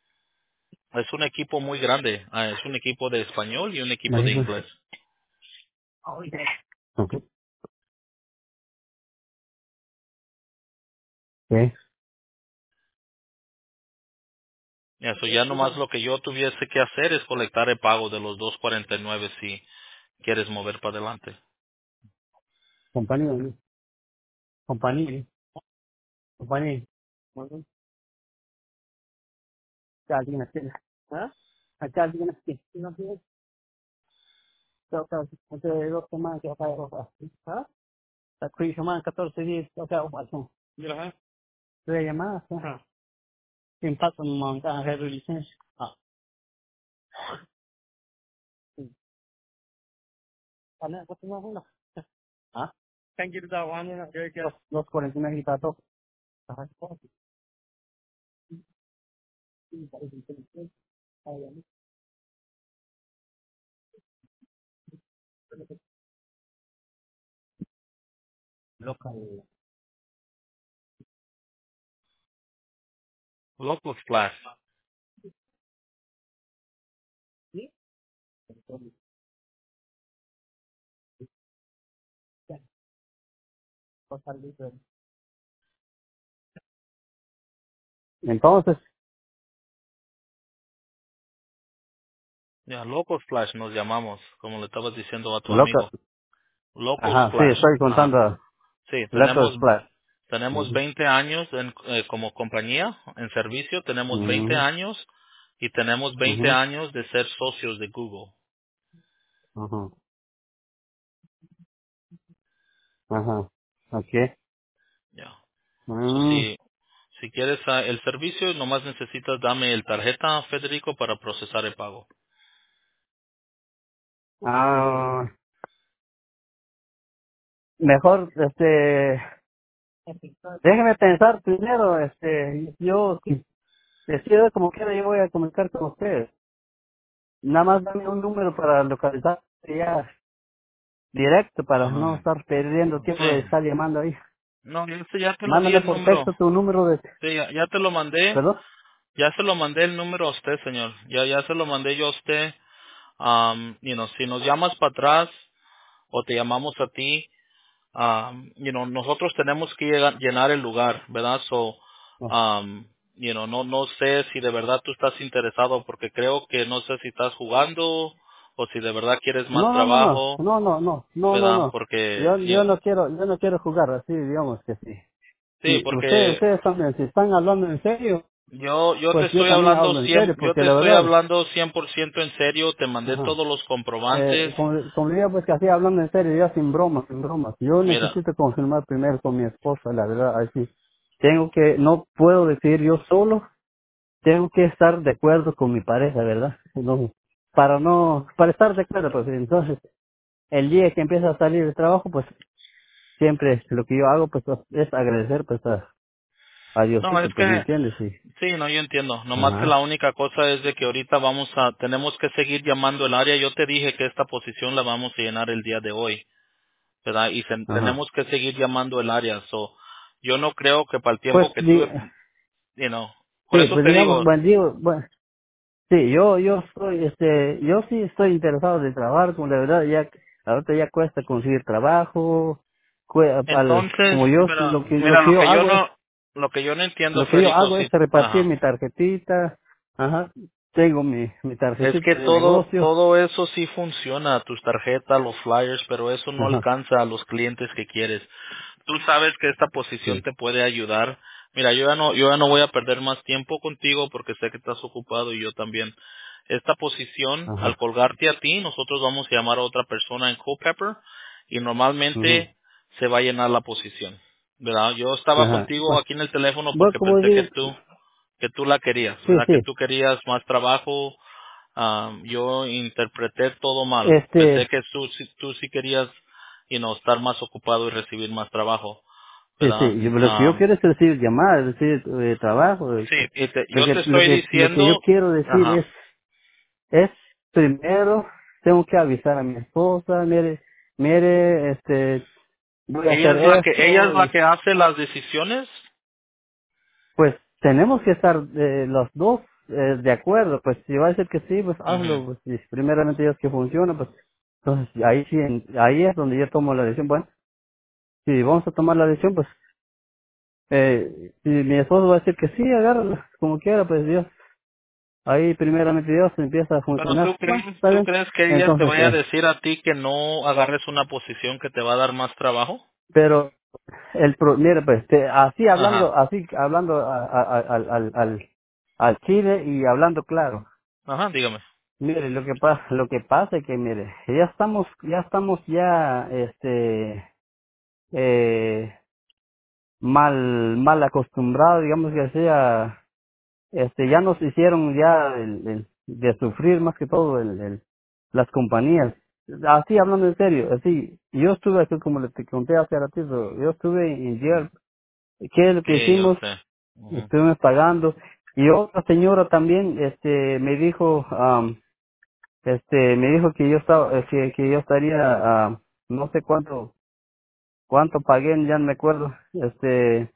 Es un equipo muy grande, ah, es un equipo de español y un equipo de Imagínate. inglés. Ok. Sí. Eso ya nomás lo que yo tuviese que hacer es colectar el pago de los dos cuarenta y nueve si quieres mover para adelante. Compañía. ¿No? Compañía. Compañía. Bueno, acá alguien aquí. ¿Ah? Acá alguien aquí. ¿Sí no tienes? Chao, chao. Entre dos semanas que acá de ropa. ¿Ah? La cuya semana catorce días acá de ropa. Mira, ¿eh? Tres llamadas. ¿eh? impact on Mount Ahead license. Ah, ano, ba't mo ako na? Ha? Can give that one, you know, there you go. Los cuarenta nakita to. Saka po. Local. Local Splash. Local liquor. Entonces, Ya, Local Splash nos llamamos, como le estabas diciendo a tu local. amigo. Local Ajá, sí, Splash. estoy Ajá. contando Sí, local tenemos splash. tenemos Mhm. veinte años en, eh, como compañía en servicio, tenemos veinte Mhm. años y tenemos veinte Mhm. años de ser socios de Google. Ajá. Ajá. Okay. Ya. So, Mm. si si quieres ah, el servicio, nomás necesitas dame el tarjeta, Federico, para procesar el pago. Ah, mejor, este, déjeme pensar primero, este, yo, si decido como quiera, yo voy a comunicar con ustedes. Nada más dame un número para localizar ya directo, para no Ajá. estar perdiendo tiempo de Sí. estar llamando ahí. No, ya, te- ya te lo di Mándame el por número. texto tu número de, Sí, ya, ya te lo mandé. ¿perdón? Ya se lo mandé el número a usted, señor. Ya ya se lo mandé yo a usted. Um, you know, si nos llamas para atrás o te llamamos a ti, um, you know, nosotros tenemos que llegar- llenar el lugar, ¿verdad? So, Oh. um, you know, no no sé si de verdad tú estás interesado porque creo que no sé si estás jugando o si de verdad quieres más No, no, no, no, trabajo, no, no, no, no, no, ¿verdad? no. Porque Yo, you- yo no quiero, yo no quiero jugar así, digamos que sí. sí, Si ustedes, porque ustedes también, si están hablando en serio, yo yo te pues yo estoy también hablando hablo en cien, serio, yo porque te la estoy verdad, hablando cien por ciento en serio, te mandé ajá. todos los Eh, comprobantes. como, como digo, pues que así hablando en serio, ya sin bromas, sin bromas. Yo Mira, necesito confirmar primero con mi esposa, la verdad, así. Tengo que, no puedo decidir yo solo, tengo que estar de acuerdo con mi pareja, ¿verdad? No, para no, para estar de acuerdo, pues entonces, el día que empieza a salir el trabajo, pues siempre lo que yo hago, pues es agradecer, pues a, a no, Diosito, es pues, ¿me que entiendes? Sí. sí, no, yo entiendo. Nomás que la Ajá, única cosa es de que ahorita vamos a, tenemos que seguir llamando el área. Yo te dije que esta posición la vamos a llenar el día de hoy, ¿verdad? Y se- ajá. tenemos que seguir llamando el área. So, yo no creo que para el Pues, tiempo que tú, di- you know, por sí, eso pues te digamos, digo, bueno, digo, bueno, sí, yo, yo estoy, este, yo sí estoy interesado de trabajar, como la verdad ya, ahorita ya cuesta conseguir trabajo, cue- al, entonces, como yo, mira, lo que, lo mira, que lo yo que yo hago es, no, lo que yo no entiendo, lo que yo Federico, hago sí, es repartir ajá. mi tarjetita, ajá, tengo mi, mi Es tarjetita que de todo, negocio, todo eso sí funciona, tus tarjetas, los flyers, pero eso no ajá, alcanza a los clientes que quieres. Tú sabes que esta posición sí, te puede ayudar. Mira, yo ya no, yo ya no voy a perder más tiempo contigo porque sé que estás ocupado y yo también. Esta posición, al ajá, colgarte a ti, nosotros vamos a llamar a otra persona en Culpeper y ujú, normalmente se va a llenar la posición. ¿Verdad? Yo estaba ajá, contigo bueno, aquí en el teléfono bueno, porque como pensé que digo, tú, que tú la querías, sí, ¿verdad? sí, Que tú querías más trabajo. Ah, yo interpreté todo mal. Pensé este, que tú, sí- tú sí querías, you know, estar más ocupado y recibir más trabajo, sí, ¿verdad? sí, yo, lo que yo Ah, quiero es decir llamadas, es decir, eh, trabajo, sí, este, y te- lo yo que, te lo estoy que, lo que yo diciendo, quiero decir ajá, es, es primero, tengo que avisar a mi esposa, mire, mire, este, voy a ella hacer es la que, ella es esto, la y que hace las decisiones. pues tenemos que estar eh, los dos eh, de acuerdo, pues si va a decir que sí, pues Ujú. hazlo, pues si primeramente Dios que funciona, pues entonces ahí sí, en- ahí es donde yo tomo la decisión, bueno, si vamos a tomar la decisión, pues eh, si mi esposo va a decir que sí, agárrala, como quiera, pues Dios, ahí primeramente Dios empieza a Pero tú funcionar, bueno, crees, está tú bien, crees que ella te entonces, vaya a eh, decir a ti que no agarres una posición que te va a dar más trabajo? pero el pro, mire, pues te- así hablando, Ajá, así hablando a- a- a- al, al, al, al chile y hablando claro. ajá, dígame. Mire, lo que pasa, lo que pasa es que mire, ya estamos, ya estamos ya, este, eh, mal, mal acostumbrados, digamos que sea, este, ya nos hicieron ya el, el- de sufrir más que todo el, el, las compañías. Así hablando en serio, así, yo estuve aquí como le te conté hace ratito, yo estuve en Ujú. jail. ¿Qué es lo que Sí, yo hicimos? sé. Ujú. Estuvimos pagando. Y otra señora también, este, me dijo, am, este, me dijo que yo estaba, eh, que, que yo estaría, ah, no sé cuánto, cuánto pagué, ya no me acuerdo, este,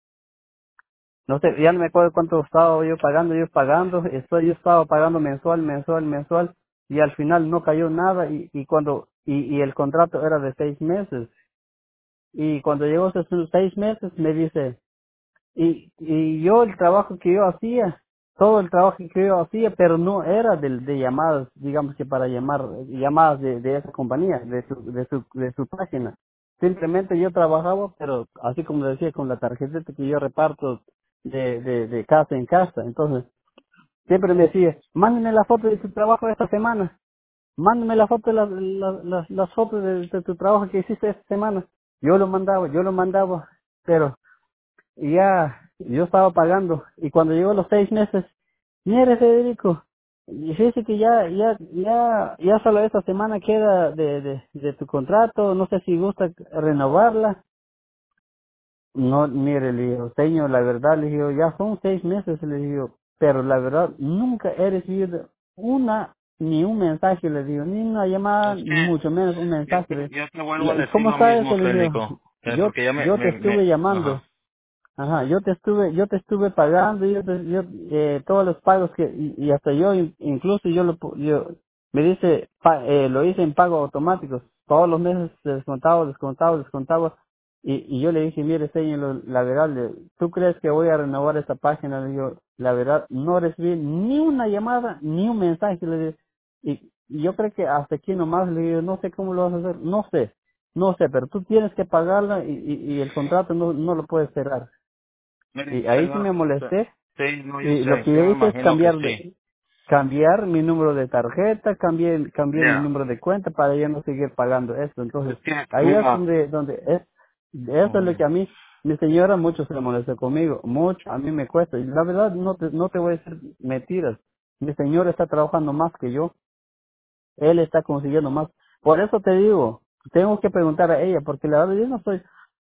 no sé, ya no me acuerdo cuánto estaba yo pagando, yo pagando, estoy, yo estaba pagando mensual, mensual, mensual, y al final no cayó nada, y, y cuando, y, y el contrato era de seis meses, y cuando llegó esos seis meses me dice, y, y yo el trabajo que yo hacía, todo el trabajo que yo hacía, pero no era de, de llamadas, digamos que para llamar, llamadas de, de esa compañía, de su, de su, de su página. Simplemente yo trabajaba, pero así como decía, con la tarjeta que yo reparto de, de, de casa en casa. Entonces, siempre me decía, mándame la foto de tu trabajo esta semana, mándame la foto de la, la- las las fotos de, de tu trabajo que hiciste esta semana. Yo lo mandaba, yo lo mandaba, pero y ya yo estaba pagando y cuando llegó los seis meses, mire Federico, y fíjese que ya ya ya ya solo esta semana queda de, de, de tu contrato, no sé si gusta renovarla. No, mire, le digo, señor, la verdad, le digo, ya son seis meses, le digo, pero la verdad, nunca he recibido una, ni un mensaje, le digo, ni una llamada, Es ni que mucho menos un yo mensaje. te, Le- yo te vuelvo a le- decir ¿Cómo lo está mismo, eso? Le digo, Federico. Eh, yo, porque ya me, yo te me, estuve me, llamando. ajá. Ajá, yo te estuve, yo te estuve pagando, yo, te- yo eh, todos los pagos que, y, y hasta yo, in- incluso yo lo, pu- yo, me dice, pa- eh, lo hice en pago automáticos, todos los meses descontaba, descontaba, descontaba, y, y yo le dije, mire señor, lo- la verdad, le- ¿tú crees que voy a renovar esta página? Le digo, la verdad, no recibí ni una llamada, ni un mensaje, le digo, y, y yo creo que hasta aquí nomás, le digo, no sé cómo lo vas a hacer, no sé, no sé, pero tú tienes que pagarla y, y, y el contrato no, no lo puedes cerrar. Mire, Y ahí sí me señor, se- molesté. sí, no, yo Y lo sé, que yo yo me hice es imagino que cambiar sí. de cambiar mi número de tarjeta, cambié cambié mi Ya, número de cuenta para ya no seguir pagando esto. Entonces, es que, ahí es mira, donde donde es eso es lo ujú, que a mí mi señora mucho se molestó conmigo, mucho a mí me cuesta. Y la verdad no te no te voy a decir mentiras. Mi señor está trabajando más que yo, él está consiguiendo más. Por eso te digo, tengo que preguntar a ella porque la verdad yo no estoy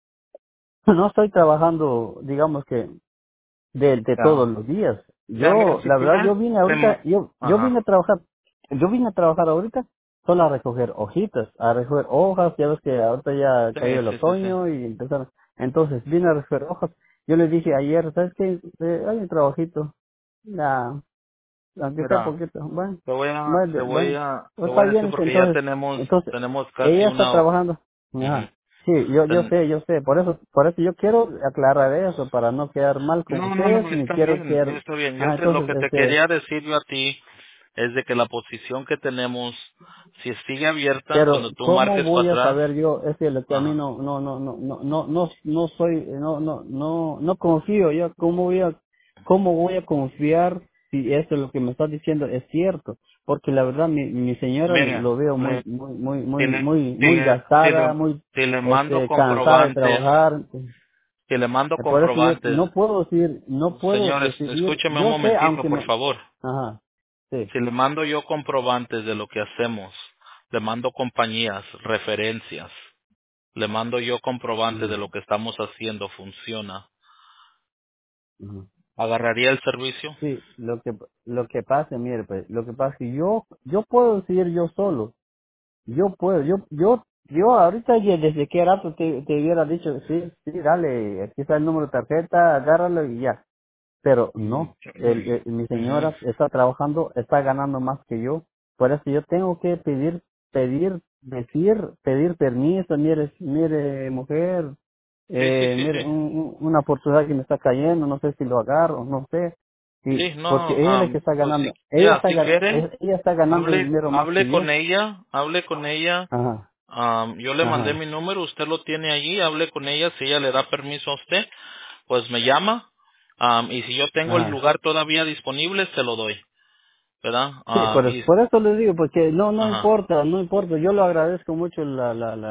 no estoy trabajando, digamos que de, de todos ya. los días. Ya, mira, Yo, si la verdad, quieres, yo vine te, ahorita, yo, yo vine ajá, a trabajar, yo vine a trabajar ahorita solo a recoger hojitas, a recoger hojas, ya ves que ahorita ya sí, cayó el sí, sí, sí. otoño y empezaron, entonces vine a recoger hojas. Yo le dije ayer, ¿sabes qué? Eh, hay un trabajito, ya, aunque sea Mira, poquito, bueno, te voy a, te bueno, voy bueno, a, te pues voy está a decir bien, porque ya entonces, tenemos, entonces, tenemos casi ella está una, trabajando, ujú, ajá. Sí, yo, yo ten- sé, yo sé, por eso, por eso yo quiero aclarar eso, para no quedar mal con no, no, no, ustedes, ni está quiero bien, quedar, está bien. Yo ah, te, lo entonces, que te este, quería decir yo a ti es de que la posición que tenemos, si sigue abierta, pero cuando tú ¿cómo marques para voy a atrás, saber yo? Es que lo que a mí ajá, no, no, no, no, no, no, no, no soy, no, no, no, no confío yo, ¿cómo voy a, cómo voy a confiar si esto lo que me estás diciendo es cierto? Porque la verdad mi, mi señora mira, lo veo muy, le, muy, muy, si muy, le, muy, si muy le, si gastada, le, muy, si le mando este, cansada de comprobantes, trabajar. si le mando Eh, Por eso yo comprobantes, no puedo decir, no puedo señores, decidir, escúcheme un yo sé, momentito, aunque por me, favor. ajá, sí, Si le mando yo comprobantes de lo que hacemos, le mando compañías, referencias, le mando yo comprobantes ujú, de lo que estamos haciendo, funciona. ujú. ¿Agarraría el servicio? Sí, lo que, lo que pasa, mire, pues, lo que pasa es que yo, yo puedo decidir yo solo, yo puedo, yo, yo, yo ahorita ya desde qué rato te, te hubiera dicho, sí, sí, dale, aquí está el número de tarjeta, agárralo y ya. Pero Ujú, no, el, el- mi ujú. señora está trabajando, está ganando más que yo, por eso yo tengo que pedir, pedir, decir, pedir permiso, mire, mire, mujer, Sí, sí, eh, sí, mire, sí. un- un- una oportunidad que me está cayendo, no sé si lo agarro, no sé, y Sí, porque no, ella es la que am, está pues si, ganando, ella ya, está, si gan- quiere, es- ella está ganando hable, dinero más hable que con yo, ella, hable con ella. ajá, Am, yo le mandé ajá, mi número, usted lo tiene allí, hable con ella, si ella le da permiso a usted, pues me llama. Am, y si yo tengo el ajá. lugar todavía disponible, se lo doy, ¿verdad? Sí, Am, por, y, eso- por eso les digo, porque no no ajá, importa, no importa, yo lo agradezco mucho la, la, la,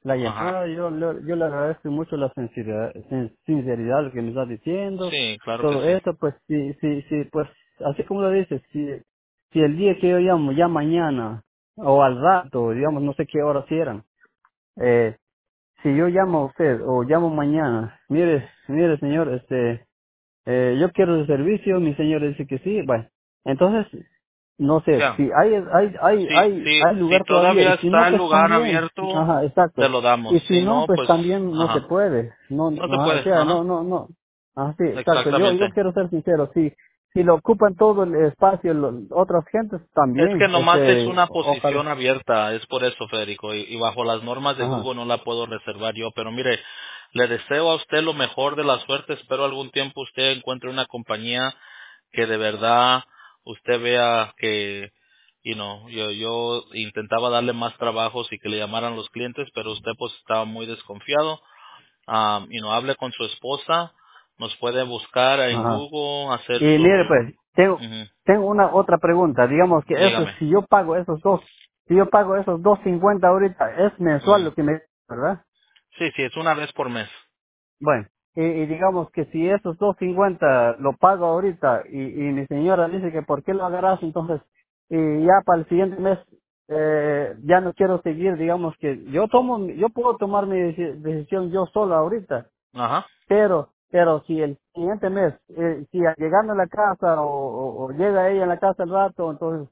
la Ajá. llamada, yo, le- yo le agradezco mucho la sinceridad, sin- sinceridad lo que me está diciendo, Sí, claro que todo sí. eso, pues sí, sí, sí, pues así como lo dices, si, si el día que yo llamo, ya mañana, o al rato, digamos, no sé qué horas eran, eh, si yo llamo a usted, o llamo mañana, mire, mire señor, este, eh, yo quiero el servicio, mi señor dice que sí, bueno, entonces, no sé, Ya. si hay, hay, hay, Si, hay, si, hay si lugar todavía, todavía y si no, está el pues lugar también, abierto, ajá, te exacto, lo damos. y si Si no, no, pues pues, también no se ajá. puede, no, No se no, o puede, sea, no, ajá. no, no, así, exacto, yo, yo Exactamente. quiero ser sincero, si, si lo ocupan todo el espacio, lo- otras gentes Es que también, nomás es este, una o- posición ojalá, abierta, es por eso, Federico, y, y bajo las normas de ajá, Google no la puedo reservar yo, pero mire, le deseo a usted lo mejor de la suerte, espero algún tiempo usted encuentre una compañía que de verdad usted vea que, you know, yo, yo intentaba darle más trabajos y que le llamaran los clientes, pero usted pues estaba muy desconfiado, um, you know, hable con su esposa, nos puede buscar en ajá. Google, hacer Y mire, su, pues, tengo, ujú, tengo una otra pregunta. Digamos que eso, dígame. si yo pago esos dos, si yo pago esos dos cincuenta ahorita, es mensual Mm. lo que me, ¿verdad? Sí, sí, es una vez por mes. Bueno, y, y digamos que si esos dos cincuenta lo pago ahorita y, y mi señora dice que por qué lo agarras, entonces, y ya para el siguiente mes, eh, ya no quiero seguir, digamos que yo tomo, yo puedo tomar mi deci- decisión yo solo ahorita, Ajá. pero pero si el siguiente mes, eh, si llegando a la casa o, o, o llega ella en la casa al rato, entonces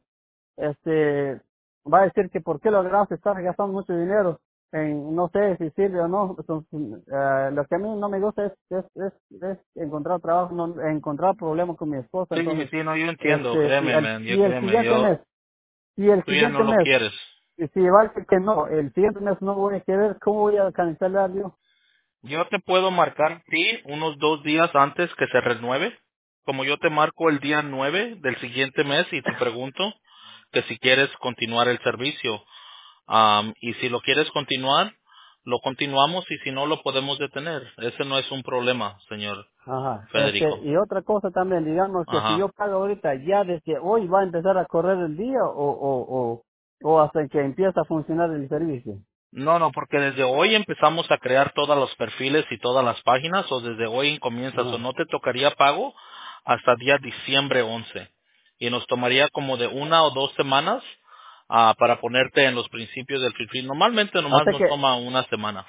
este va a decir que por qué lo agarraste, estás gastando mucho dinero en no sé si sirve o no. Entonces, eh, lo que a mí no me gusta es, es, es, es encontrar trabajo, no encontrar problemas con mi esposa. Sí, Entonces, sí, no, yo entiendo, este si créeme, el, man, yo si el créeme, siguiente yo, mes, si el tú ya no siguiente lo mes, quieres. y si va a decir que no, el siguiente mes no voy a querer, ¿cómo voy a cancelar yo? Yo te puedo marcar a ti unos dos días antes que se renueve. Como yo te marco el día nueve del siguiente mes y te pregunto que si quieres continuar el servicio. Am, y si lo quieres continuar, lo continuamos y si no, lo podemos detener. Ese no es un problema, señor Ajá, este, Federico. y otra cosa también, digamos que si Ajá. yo pago ahorita, ya desde hoy va a empezar a correr el día o, o, o, o hasta que empieza a funcionar el servicio. No, no, porque desde hoy empezamos a crear todos los perfiles y todas las páginas, o desde hoy comienzas, o Ajá. no te tocaría pago hasta día diciembre once. Y nos tomaría como de una o dos semanas ah, para ponerte en los principios del perfil. Normalmente nomás Hasta nos que, toma una semana.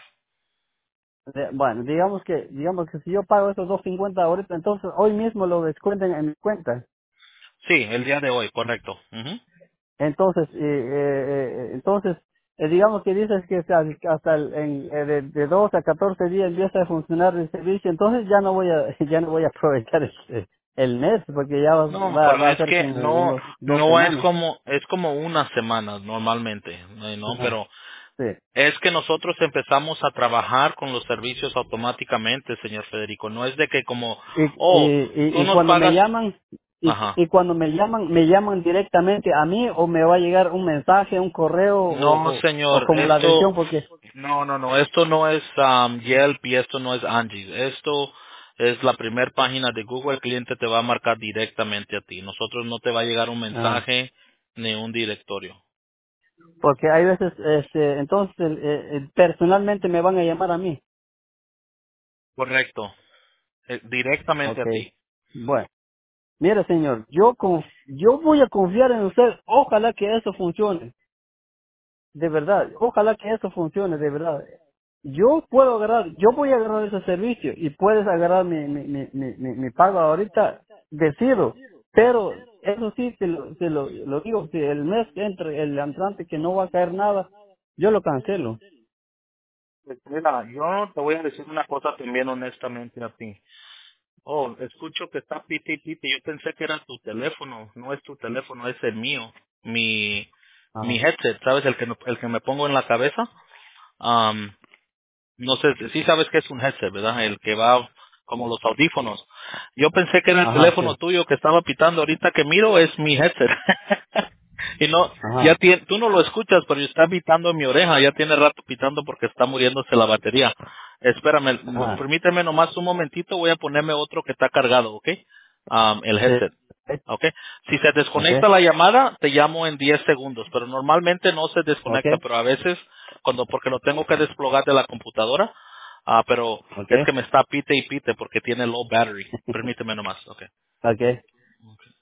de- bueno, digamos que, digamos que si yo pago esos dos cincuenta ahorita, entonces hoy mismo lo descuenten en mi cuenta. Sí, el día de hoy, correcto. Ujú. Entonces, eh, eh, eh, entonces, eh, digamos que dices que hasta, hasta el- en, eh, de, de dos a catorce días empieza a funcionar el servicio, entonces ya no voy a, ya no voy a aprovechar el, el mes, porque ya va, No, va, pero va a es ser que como no, unos dos no es semanas. como, es como una semana normalmente, eh, ¿no? Ajá, Pero sí. es que nosotros empezamos a trabajar con los servicios automáticamente, señor Federico. No es de que como, Y, y, oh, y, tú y nos cuando me pagas, llaman, y, ajá. y cuando me llaman, me llaman directamente a mí o me va a llegar un mensaje, un correo No, o, o, o señor, como la esto, atención porque, no, no, no, esto no es um, Yelp y esto no es Angie. Esto es la primer página de Google. El cliente te va a marcar directamente a ti. Nosotros no te va a llegar un ajá. mensaje ni un directorio. Porque hay veces, este, entonces, eh, eh, personalmente me van a llamar a mí. Correcto, eh, directamente a Okay. ti. Bueno, mire señor, yo con, yo voy a confiar en usted. Ojalá que eso funcione, de verdad. Ojalá que eso funcione, de verdad. Yo puedo agarrar, yo voy a agarrar ese servicio y puedes agarrar mi, mi, mi, mi, mi, mi pago ahorita, decido. Pero eso sí, te lo, te lo, lo digo, si el mes que entre, el entrante que no va a caer nada, yo lo cancelo. Pues mira, yo te voy a decir una cosa también honestamente a ti. Oh, escucho que está piti y piti. Yo pensé que era tu teléfono. No es tu teléfono, es el mío. Mi, mi Ajá, headset, ¿sabes? El que, me- el que me pongo en la cabeza. Um, no sé, sí sabes que es un headset, ¿verdad? El que va como los audífonos. Yo pensé que era el ajá, teléfono sí, tuyo que estaba pitando. Ahorita que miro es mi headset. Y no, ya ajá, tiene, tú no lo escuchas, pero está pitando en mi oreja. Ya tiene rato pitando porque está muriéndose la batería. Espérame, m- ajá. permíteme nomás un momentito. Voy a ponerme otro que está cargado, ¿ok? Um, el Sí, headset. ¿Ok? Si se ok, desconecta la llamada, te llamo en diez segundos, pero normalmente no se ok, desconecta, pero a veces cuando porque lo tengo que desplogar de la computadora, ah, pero Ok, es que me está pite y pite porque tiene low battery. Permíteme nomás, okay. ok.